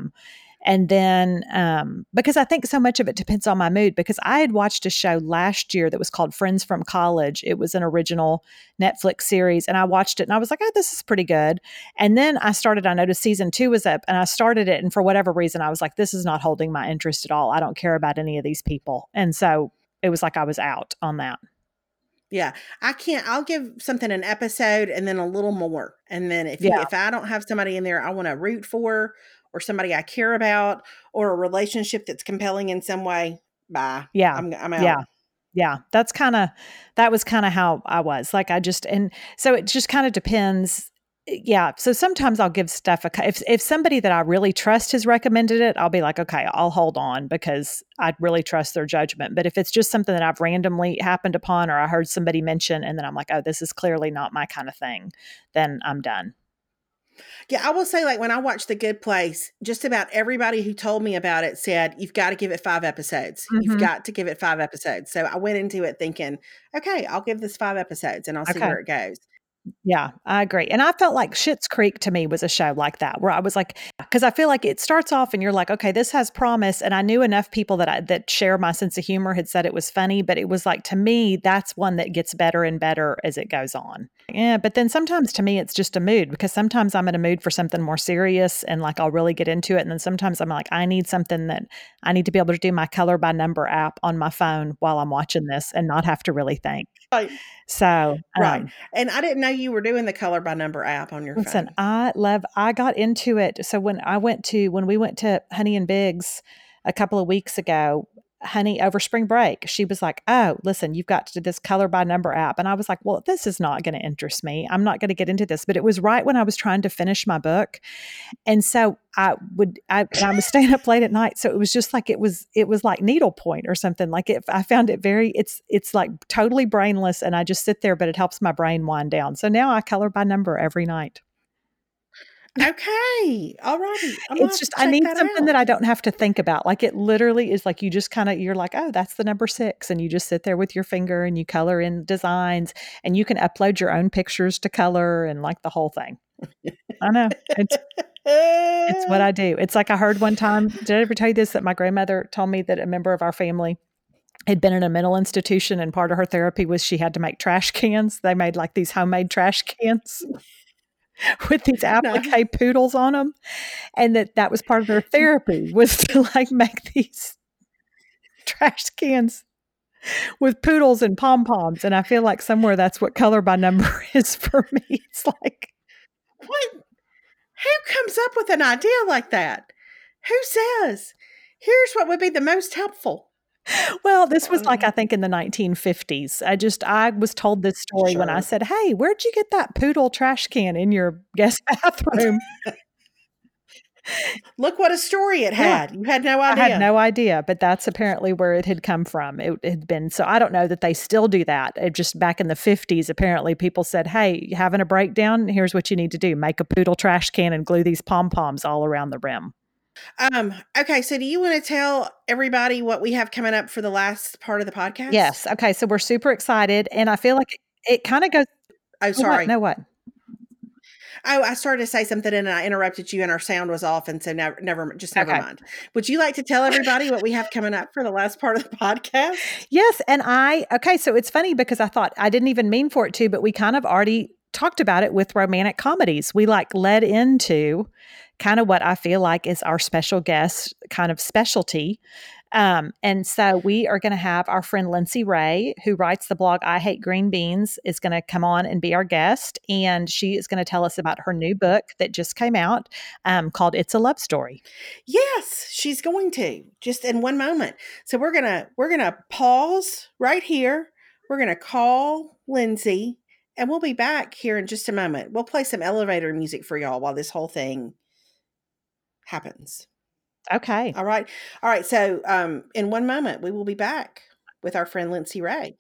And then because I think so much of it depends on my mood because I had watched a show last year that was called Friends from College. It was an original Netflix series and I watched it and I was like, "Oh, this is pretty good." And then I noticed season 2 was up and I started it. And for whatever reason, I was like, this is not holding my interest at all. I don't care about any of these people. And so it was like I was out on that. Yeah, I can't. I'll give something an episode and then a little more. And then Yeah. if I don't have somebody in there I want to root for or somebody I care about or a relationship that's compelling in some way, bye. Yeah. I'm Yeah. out. Yeah. That was kind of how I was. Like I just, and so it just kind of depends. Yeah. So sometimes I'll give stuff if somebody that I really trust has recommended it, I'll be like, okay, I'll hold on because I really trust their judgment. But if it's just something that I've randomly happened upon or I heard somebody mention and then I'm like, oh, this is clearly not my kind of thing, then I'm done. Yeah, I will say, like, when I watched The Good Place, just about everybody who told me about it said, you've got to give it 5 episodes. You've Hmm. got to give it 5 episodes. So I went into it thinking, okay, I'll give this 5 episodes and I'll see Okay. where it goes. Yeah, I agree. And I felt like Schitt's Creek to me was a show like that, where I was like, because I feel like it starts off and you're like, okay, this has promise. And I knew enough people that share my sense of humor had said it was funny, but it was like to me, that's one that gets better and better as it goes on. Yeah, but then sometimes to me it's just a mood because sometimes I'm in a mood for something more serious and like I'll really get into it. And then sometimes I'm like, I need something that I need to be able to do my color by number app on my phone while I'm watching this and not have to really think. Right. So, Right. And I didn't know you were doing the color by number app on your listen, phone. I got into it. So when we went to Honey and Biggs a couple of weeks ago, honey, over spring break, she was like, oh, listen, you've got to do this color by number app. And I was like, well, this is not going to interest me. I'm not going to get into this. But it was right when I was trying to finish my book. And so I was staying up late at night. So it was just like, it was like needlepoint or something. Like I found it it's like totally brainless, and I just sit there, but it helps my brain wind down. So now I color by number every night. Okay. All righty. It's just, I need something that I don't have to think about. Like, it literally is like, you just you're like, oh, that's the number 6. And you just sit there with your finger and you color in designs, and you can upload your own pictures to color and like the whole thing. I know. It's what I do. It's like, I heard one time, did I ever tell you this, that my grandmother told me that a member of our family had been in a mental institution, and part of her therapy was she had to make trash cans. They made like these homemade trash cans with these applique poodles on them. And that was part of their therapy, was to like make these trash cans with poodles and pom-poms. And I feel like somewhere that's what color by number is for me. It's like, what? Who comes up with an idea like that? Who says, here's what would be the most helpful? Well, this was like, I think in the 1950s. I was told this story when I said, hey, where'd you get that poodle trash can in your guest bathroom? Look what a story it had. Yeah. You had no idea. I had no idea, but that's apparently where it had come from. It had been, so I don't know that they still do that. It just back in the 50s, apparently people said, hey, you having a breakdown? Here's what you need to do. Make a poodle trash can and glue these pom-poms all around the rim. Okay, so do you want to tell everybody what we have coming up for the last part of the podcast? Yes. Okay, so we're super excited, and I feel like it kind of goes. Oh, sorry. What? Oh, I started to say something and I interrupted you, and our sound was off, and so never mind. Would you like to tell everybody what we have coming up for the last part of the podcast? Yes, and so it's funny because I thought I didn't even mean for it to, but we kind of already talked about it with romantic comedies. We like led into kind of what I feel like is our special guest kind of specialty. And so we are going to have our friend Lindsay Ray, who writes the blog I Hate Green Beans, is going to come on and be our guest. And she is going to tell us about her new book that just came out called It's a Love Story. Yes, she's going to, just in one moment. So we're going to pause right here. We're going to call Lindsay, and we'll be back here in just a moment. We'll play some elevator music for y'all while this whole thing happens. Okay. All right. So in one moment, we will be back with our friend Lindsay Ray.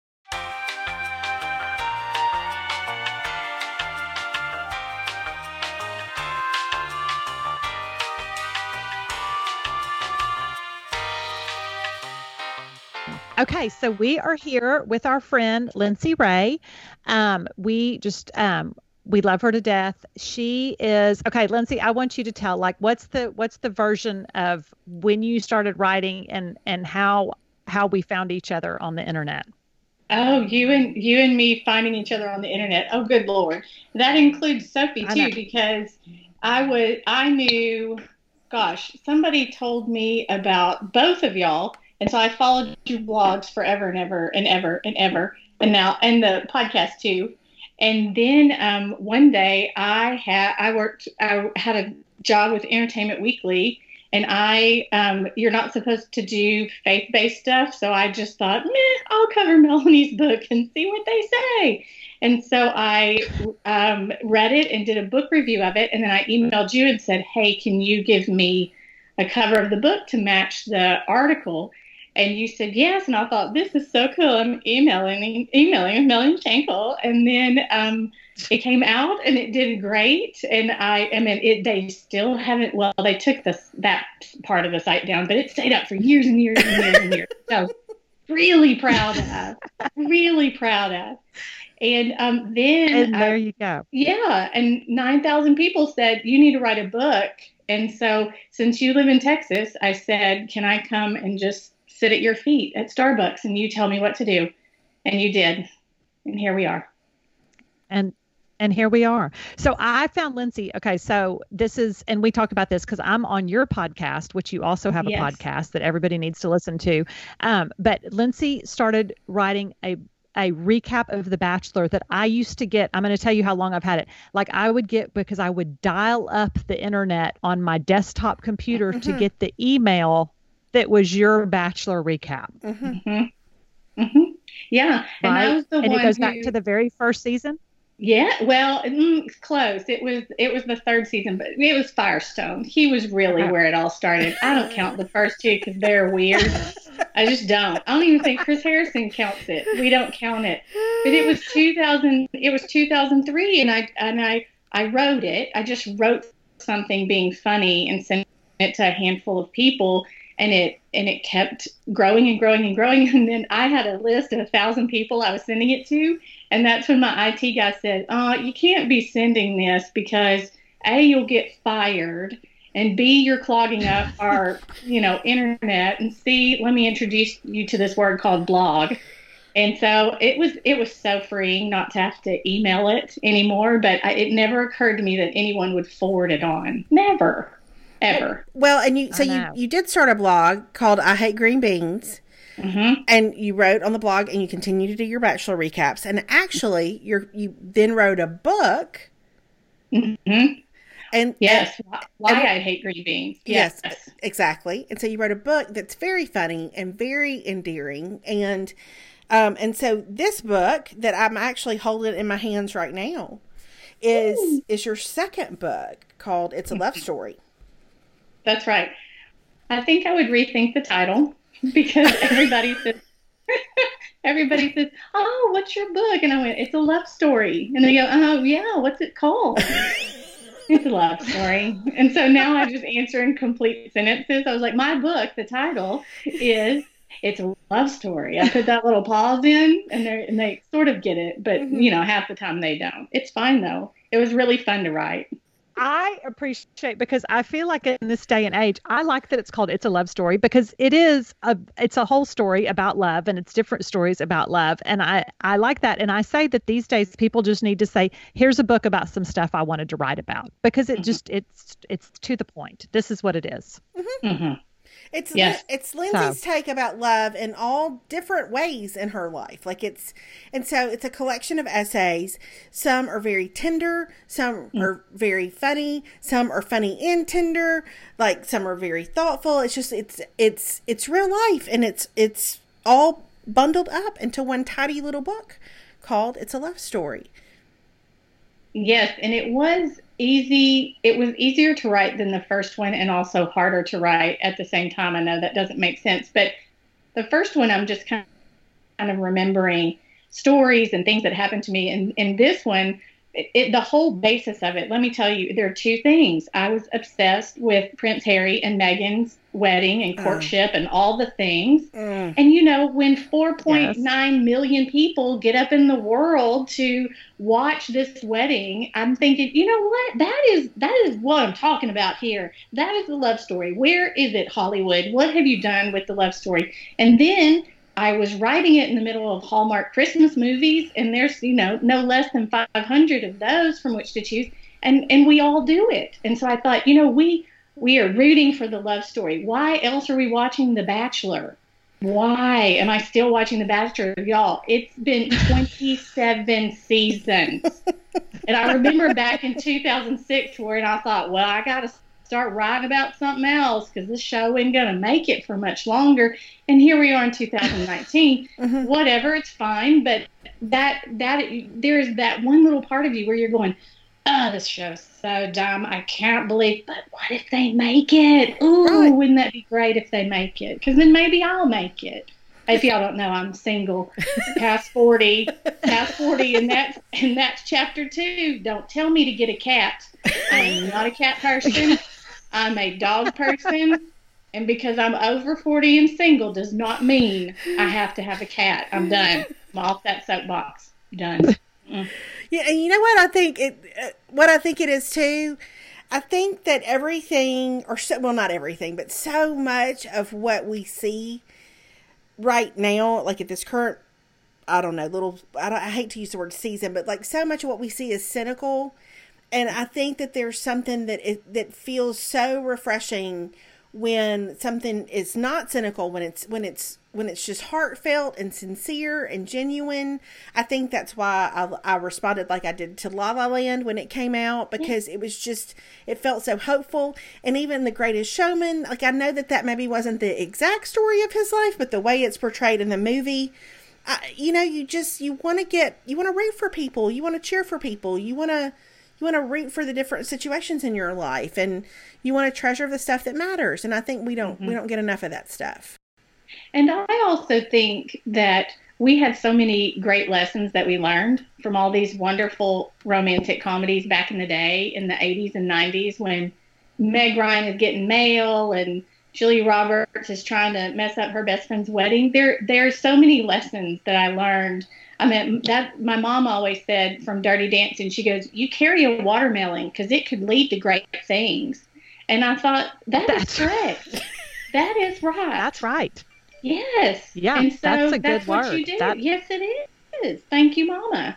Okay, so we are here with our friend Lindsay Ray. We love her to death. She is okay, Lindsay. I want you to tell, like, what's the version of when you started writing and how we found each other on the internet. Oh, you and me finding each other on the internet. Oh, good Lord, that includes Sophie too, because I knew, gosh, somebody told me about both of y'all, and so I followed your blogs forever and ever and ever and ever, and now and the podcast too. And then one day I had a job with Entertainment Weekly, and you're not supposed to do faith-based stuff. So I just thought, I'll cover Melanie's book and see what they say. And so I read it and did a book review of it. And then I emailed you and said, hey, can you give me a cover of the book to match the article? And you said yes, and I thought, this is so cool. I'm emailing with Melanie Shankle, and then it came out, and it did great. And they still haven't. Well, they took that part of the site down, but it stayed up for years and years and years and years. So really proud of. And then there you go. Yeah, and 9,000 people said you need to write a book. And so, since you live in Texas, I said, can I come and just sit at your feet at Starbucks and you tell me what to do? And you did. And here we are. And here we are. So I found Lindsay. Okay. So and we talked about this because I'm on your podcast, which you also have a podcast that everybody needs to listen to. But Lindsay started writing a recap of The Bachelor that I used to get. I'm going to tell you how long I've had it. Like, I would get, because I would dial up the internet on my desktop computer to get the email that was your Bachelor recap. Yeah. And right? I was the and one it goes who, back to the very first season. Yeah, well, close. It was the third season, but it was Firestone. He was really where it all started. I don't count the first two because they're weird. I just don't. I don't even think Chris Harrison counts it. We don't count it. But it was 2000. It was 2003, and I wrote it. I just wrote something being funny and sent it to a handful of people, and it kept growing and growing and growing. And then I had a list of 1,000 people I was sending it to. And that's when my IT guy said, you can't be sending this because A, you'll get fired, and B, you're clogging up our, internet, and C, let me introduce you to this word called blog. And so it was so freeing not to have to email it anymore, but it never occurred to me that anyone would forward it on. Never, ever. Well, and you did start a blog called I Hate Green Beans. Mm-hmm. And you wrote on the blog, and you continue to do your Bachelor recaps. And actually, you then wrote a book. Mm-hmm. And yes, why I hate green beans. Yes, exactly. And so you wrote a book that's very funny and very endearing. And so this book that I'm actually holding in my hands right now is your second book called It's a Love Story. That's right. I think I would rethink the title. Because everybody says, "Oh, what's your book?" And I went, "It's a love story." And they go, "Oh, yeah, what's it called?" It's a love story. And so now I just answer in complete sentences. I was like, my book, the title is It's a Love Story. I put that little pause in, and they sort of get it, but half the time they don't. It's fine though. It was really fun to write. I appreciate, because I feel like in this day and age, I like that it's called It's a Love Story, because it's a whole story about love, and it's different stories about love. And I like that. And I say that these days people just need to say, here's a book about some stuff I wanted to write about, because it's to the point. This is what it is. Mm-hmm. Mm-hmm. It's Lindsay's take about love in all different ways in her life. So it's a collection of essays. Some are very tender, some are very funny, some are funny and tender, some are very thoughtful. It's just it's real life, and it's all bundled up into one tidy little book called It's a Love Story. Yes, and it was easy. It was easier to write than the first one, and also harder to write at the same time. I know that doesn't make sense, but the first one, I'm just kind of remembering stories and things that happened to me. And this one, the whole basis of it, let me tell you, there are two things. I was obsessed with Prince Harry and Meghan's wedding and courtship and all the things. And when 4.9 million people get up in the world to watch this wedding, I'm thinking, you know what? That is what I'm talking about here. That is the love story. Where is it, Hollywood? What have you done with the love story? And then I was writing it in the middle of Hallmark Christmas movies, and there's, no less than 500 of those from which to choose. And we all do it. And so I thought, we are rooting for the love story. Why else are we watching The Bachelor? Why am I still watching The Bachelor? Y'all, it's been 27 seasons. And I remember back in 2006 where I thought, well, I got to start writing about something else because this show isn't going to make it for much longer. And here we are in 2019. Mm-hmm. Whatever, it's fine. But that there's that one little part of you where you're going, oh, this show's so dumb. I can't believe, but what if they make it? Ooh, right. Wouldn't that be great if they make it? Because then maybe I'll make it. If y'all don't know, I'm single, past 40, and that's chapter 2. Don't tell me to get a cat. I am not a cat person. I'm a dog person. And because I'm over 40 and single does not mean I have to have a cat. I'm done. I'm off that soapbox. Done. Yeah, and you know what I think it is too? I think that everything, not everything, but so much of what we see right now, like at this current, I hate to use the word season, but so much of what we see is cynical. And I think that there's something that feels so refreshing when something is not cynical, when it's just heartfelt and sincere and genuine. I think that's why I responded like I did to La La Land when it came out, because it was just, it felt so hopeful. And even The Greatest Showman, like, I know that maybe wasn't the exact story of his life, but the way it's portrayed in the movie, you want to root for people, you want to cheer for people, you want to root for the different situations in your life, and you want to treasure the stuff that matters. And I think we don't get enough of that stuff. And I also think that we had so many great lessons that we learned from all these wonderful romantic comedies back in the day, in the 80s and 90s, when Meg Ryan is getting mail and Julia Roberts is trying to mess up her best friend's wedding. There are so many lessons that I learned. I mean, that my mom always said from Dirty Dancing, she goes, "You carry a watermelon because it could lead to great things." And I thought, that's correct. That is right. That's right. Yes. Yeah, and so that's a good word. What you do. Yes, it is. Thank you, Mama.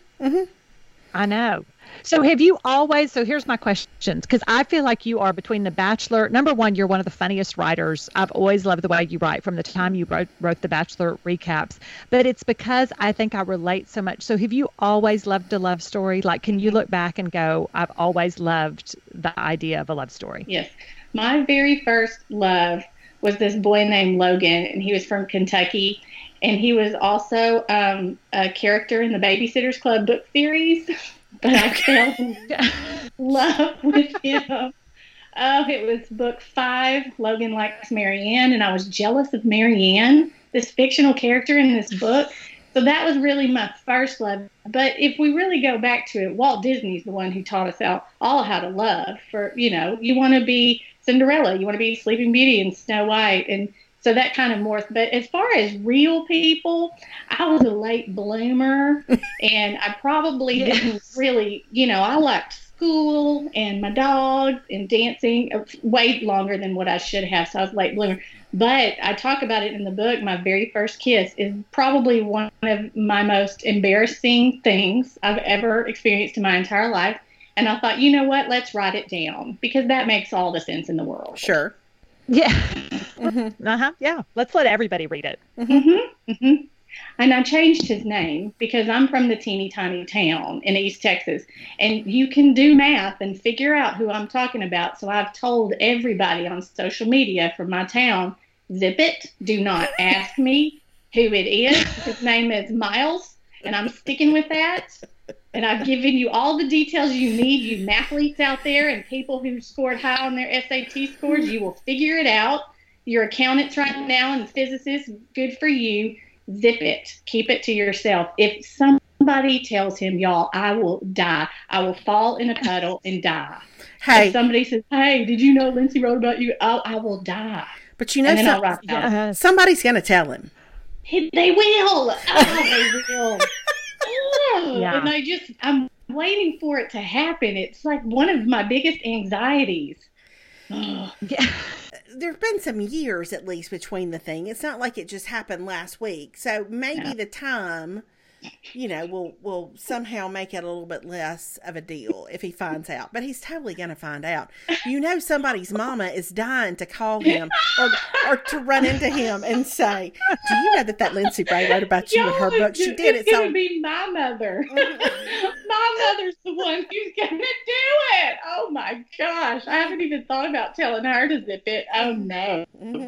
I know. So have you always, so here's my questions, because I feel like you are between The Bachelor. Number one, you're one of the funniest writers. I've always loved the way you write from the time you wrote The Bachelor recaps. But it's because I think I relate so much. So have you always loved a love story? Like, can you look back and go, I've always loved the idea of a love story? Yes. My very first love was this boy named Logan, and he was from Kentucky. And he was also a character in the Babysitters Club book series. But I fell in love with him. Oh, it was book 5, Logan Likes Marianne, and I was jealous of Marianne, this fictional character in this book. So that was really my first love. But if we really go back to it, Walt Disney's the one who taught us all how to love. For, you want to be Cinderella, you want to be Sleeping Beauty and Snow White, and so that kind of morphed. But as far as real people, I was a late bloomer, and I probably didn't really, I liked school and my dogs and dancing way longer than what I should have. So I was a late bloomer. But I talk about it in the book. My very first kiss is probably one of my most embarrassing things I've ever experienced in my entire life. And I thought, you know what? Let's write it down, because that makes all the sense in the world. Sure. Yeah. Yeah. Let's let everybody read it. And I changed his name because I'm from the teeny tiny town in East Texas, and you can do math and figure out who I'm talking about. So I've told everybody on social media from my town, zip it. Do not ask me who it is. His name is Miles, and I'm sticking with that. And I've given you all the details you need, you mathletes out there and people who scored high on their SAT scores. You will figure it out. Your accountants right now and physicists, good for you. Zip it. Keep it to yourself. If somebody tells him, y'all, I will die. I will fall in a puddle and die. Hey. If somebody says, hey, did you know Lindsay wrote about you? I will die. But somebody's going to tell him. They will. Oh, they will. Yeah. And I'm waiting for it to happen. It's like one of my biggest anxieties. Yeah. There's been some years at least between the thing. It's not like it just happened last week. So maybe the time, will somehow make it a little bit less of a deal if he finds out. But he's totally going to find out. Somebody's mama is dying to call him or to run into him and say, do you know that Lindsay Bray wrote about you in her book? She did. It's going to be my mother. My mother's the one who's going to do it. Oh, my gosh. I haven't even thought about telling her to zip it. Oh, no.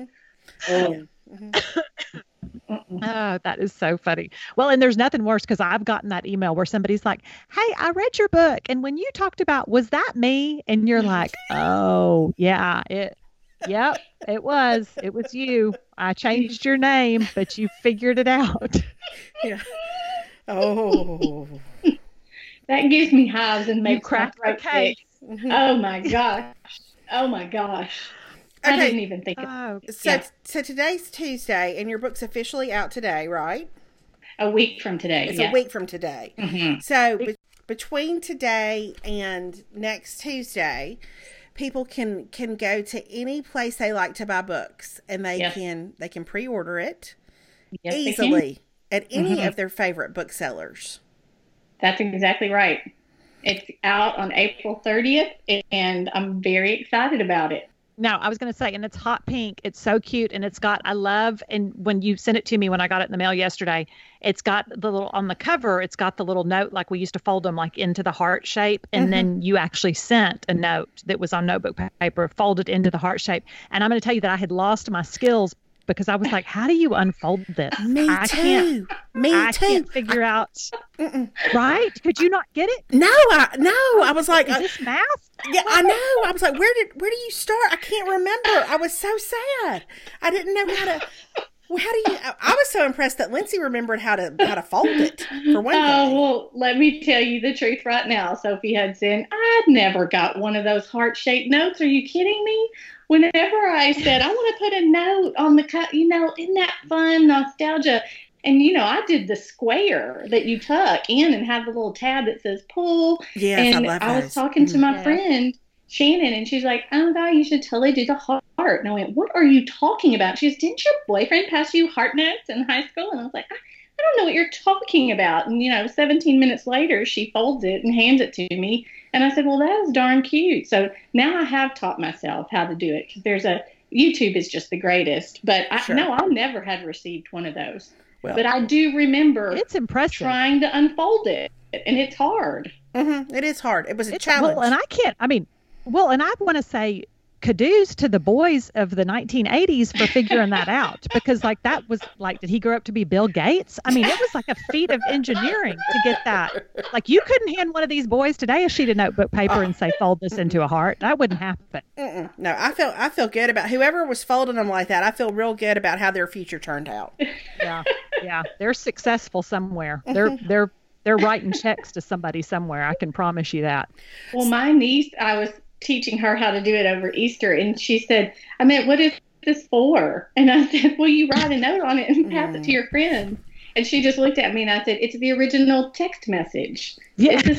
Oh, that is so funny. Well, and there's nothing worse, because I've gotten that email where somebody's like, hey, I read your book, and when you talked about, was that me? And you're like, oh, yeah, it was you. I changed your name, but you figured it out. Yeah. Oh. That gives me hives and makes my throat sick. Oh, my gosh. I didn't even think of it. So today's Tuesday, and your book's officially out today, right? A week from today. It's a week from today. Mm-hmm. So between today and next Tuesday, people can go to any place they like to buy books, and they can pre-order it easily at any of their favorite booksellers. That's exactly right. It's out on April 30th, and I'm very excited about it. No, I was going to say, and it's hot pink. It's so cute. And and when you sent it to me, when I got it in the mail yesterday, it's got the little, on the cover, it's got the little note, like we used to fold them like into the heart shape. And then you actually sent a note that was on notebook paper, folded into the heart shape. And I'm going to tell you that I had lost my skills because I was like, how do you unfold this? Me too. I can't figure out. Right? Could you not get it? No, I was like, is this math? Yeah, I know. I was like, where do you start? I can't remember. I was so sad. I didn't know how to. How do you? I was so impressed that Lindsay remembered how to fold it for one thing. Oh, well, let me tell you the truth right now, Sophie Hudson. I never got one of those heart-shaped notes. Are you kidding me? Whenever I said, I want to put a note on the cut, isn't that fun, nostalgia? And, I did the square that you tuck in and have the little tab that says pull. Yes, and I love I those. was talking to my friend, Shannon, and she's like, oh, God, you should totally do the heart. And I went, what are you talking about? She goes, didn't your boyfriend pass you heart notes in high school? And I was like, I don't know what you're talking about. And, 17 minutes later, she folds it and hands it to me. And I said, well, that is darn cute. So now I have taught myself how to do it because YouTube is just the greatest. But I never had received one of those. Well, but I do remember it's impressive trying to unfold it. And it's hard. Mm-hmm. It is hard. It was a challenge. Well, and I want to say kudos to the boys of the 1980s for figuring that out, because that was did he grow up to be Bill Gates? I mean, it was like a feat of engineering to get that. You couldn't hand one of these boys today a sheet of notebook paper and say, fold this into a heart. That wouldn't happen. No, I feel good about whoever was folding them like that. I feel real good about how their future turned out. Yeah. They're successful somewhere. They're writing checks to somebody somewhere. I can promise you that. Well, my niece, I was teaching her how to do it over Easter, and she said, what is this for? And I said, well, you write a note on it and pass it to your friend. And she just looked at me and I said, it's the original text message. Yeah. This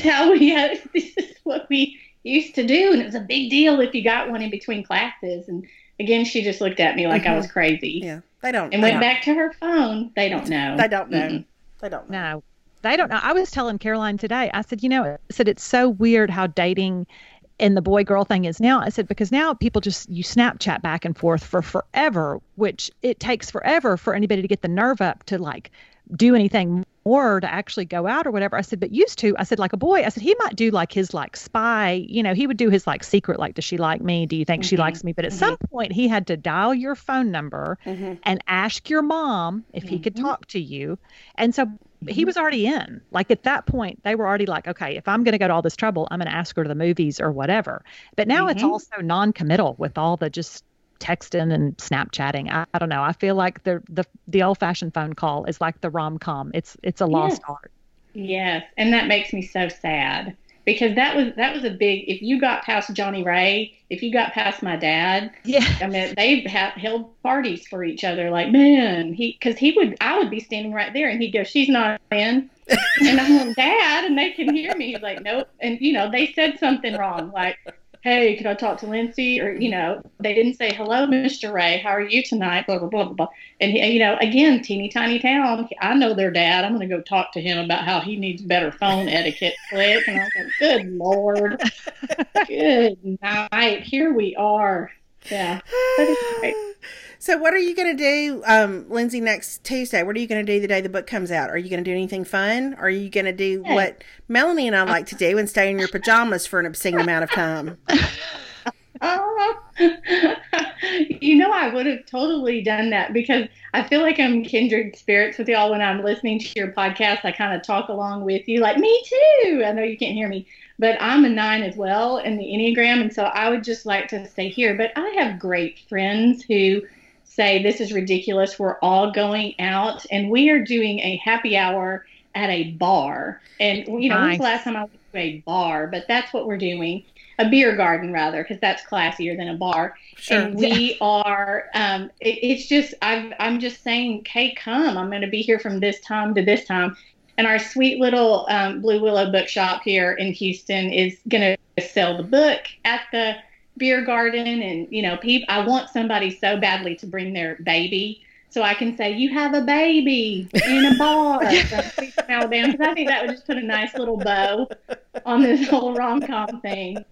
is what we used to do. And it was a big deal if you got one in between classes. And again, she just looked at me like I was crazy. Yeah. They don't. And went back to her phone. They don't know. They don't know. Mm-mm. They don't know. No, they don't know. I was telling Caroline today, I said, it's so weird how dating and the boy girl thing is now. I said, because now people you Snapchat back and forth for forever, which it takes forever for anybody to get the nerve up to do anything more, to actually go out or whatever. I said, but used to, I said, a boy, I said, he might do his spy, he would do his secret, does she like me? Do you think she likes me? But at some point he had to dial your phone number and ask your mom if he could talk to you. And so he was already in. At that point, they were already okay, if I'm going to go to all this trouble, I'm going to ask her to the movies or whatever. But now it's also non-committal with all the just texting and Snapchatting. I don't know. I feel like the old-fashioned phone call is like the rom-com. It's a lost art. Yes, and that makes me so sad. Because that was a big, if you got past Johnny Ray, if you got past my dad, they held parties for each other. Man, I would be standing right there and he'd go, she's not in. And I'm like, Dad, and they can hear me. He's like, nope. And, they said something wrong. Hey, could I talk to Lindsay? Or, they didn't say, hello, Mr. Ray, how are you tonight? Blah, blah, blah, blah. And, again, teeny tiny town. I know their dad. I'm going to go talk to him about how he needs better phone etiquette. Click. And I was like, good Lord. Good night. Here we are. Yeah. That is great. So what are you going to do, Lindsay, next Tuesday? What are you going to do the day the book comes out? Are you going to do anything fun? Or are you going to do what Melanie and I like to do and stay in your pajamas for an obscene amount of time? I would have totally done that because I feel like I'm kindred spirits with y'all when I'm listening to your podcast. I kind of talk along with you me too. I know you can't hear me, but I'm a 9 as well in the Enneagram. And so I would just like to stay here. But I have great friends who say, this is ridiculous. We're all going out and we are doing a happy hour at a bar. And, nice. When was the last time I went to a bar? But that's what we're doing. A beer garden, rather, because that's classier than a bar. Sure. And we are, it's just, I'm just saying, hey, come. I'm going to be here from this time to this time. And our sweet little Blue Willow bookshop here in Houston is going to sell the book at the beer garden. And, I want somebody so badly to bring their baby so I can say, you have a baby in a bar from Alabama. Because I think that would just put a nice little bow on this whole rom-com thing.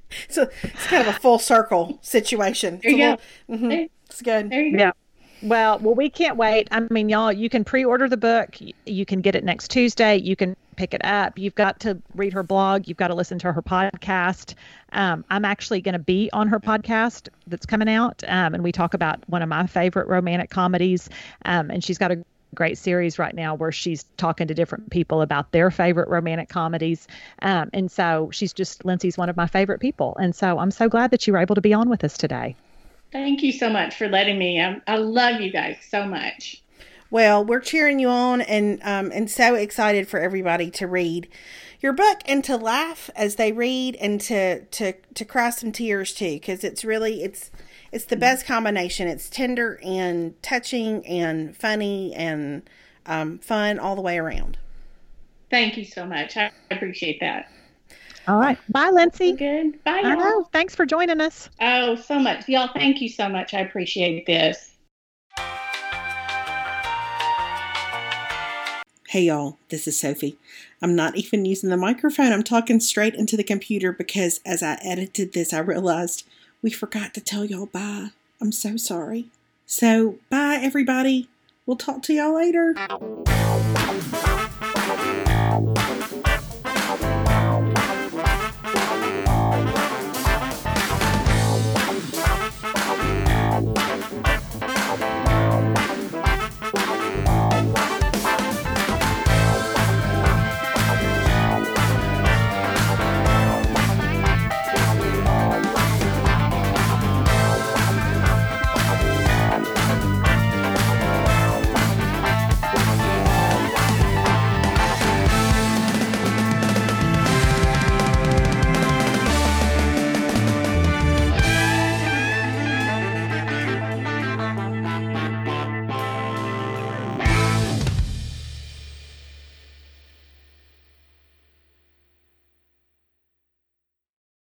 So it's kind of a full circle situation. There you go. It's good. There you go. Yeah. Well, we can't wait. I mean, y'all, you can pre-order the book. You can get it next Tuesday. You can pick it up. You've got to read her blog. You've got to listen to her podcast. I'm actually going to be on her podcast that's coming out, and we talk about one of my favorite romantic comedies. And she's got a great series right now where she's talking to different people about their favorite romantic comedies. And so Lindsay's one of my favorite people. And so I'm so glad that you were able to be on with us today. Thank you so much for letting me. I love you guys so much. Well, we're cheering you on and so excited for everybody to read your book and to laugh as they read and to cry some tears too, because it's the best combination. It's tender and touching and funny and fun all the way around. Thank you so much. I appreciate that. All right. Bye, Lindsay. Good. Bye, I y'all. know. Thanks for joining us. Oh, so much. Y'all, thank you so much. I appreciate this. Hey y'all, this is Sophie. I'm not even using the microphone. I'm talking straight into the computer because as I edited this, I realized we forgot to tell y'all bye. I'm so sorry. So, bye everybody. We'll talk to y'all later.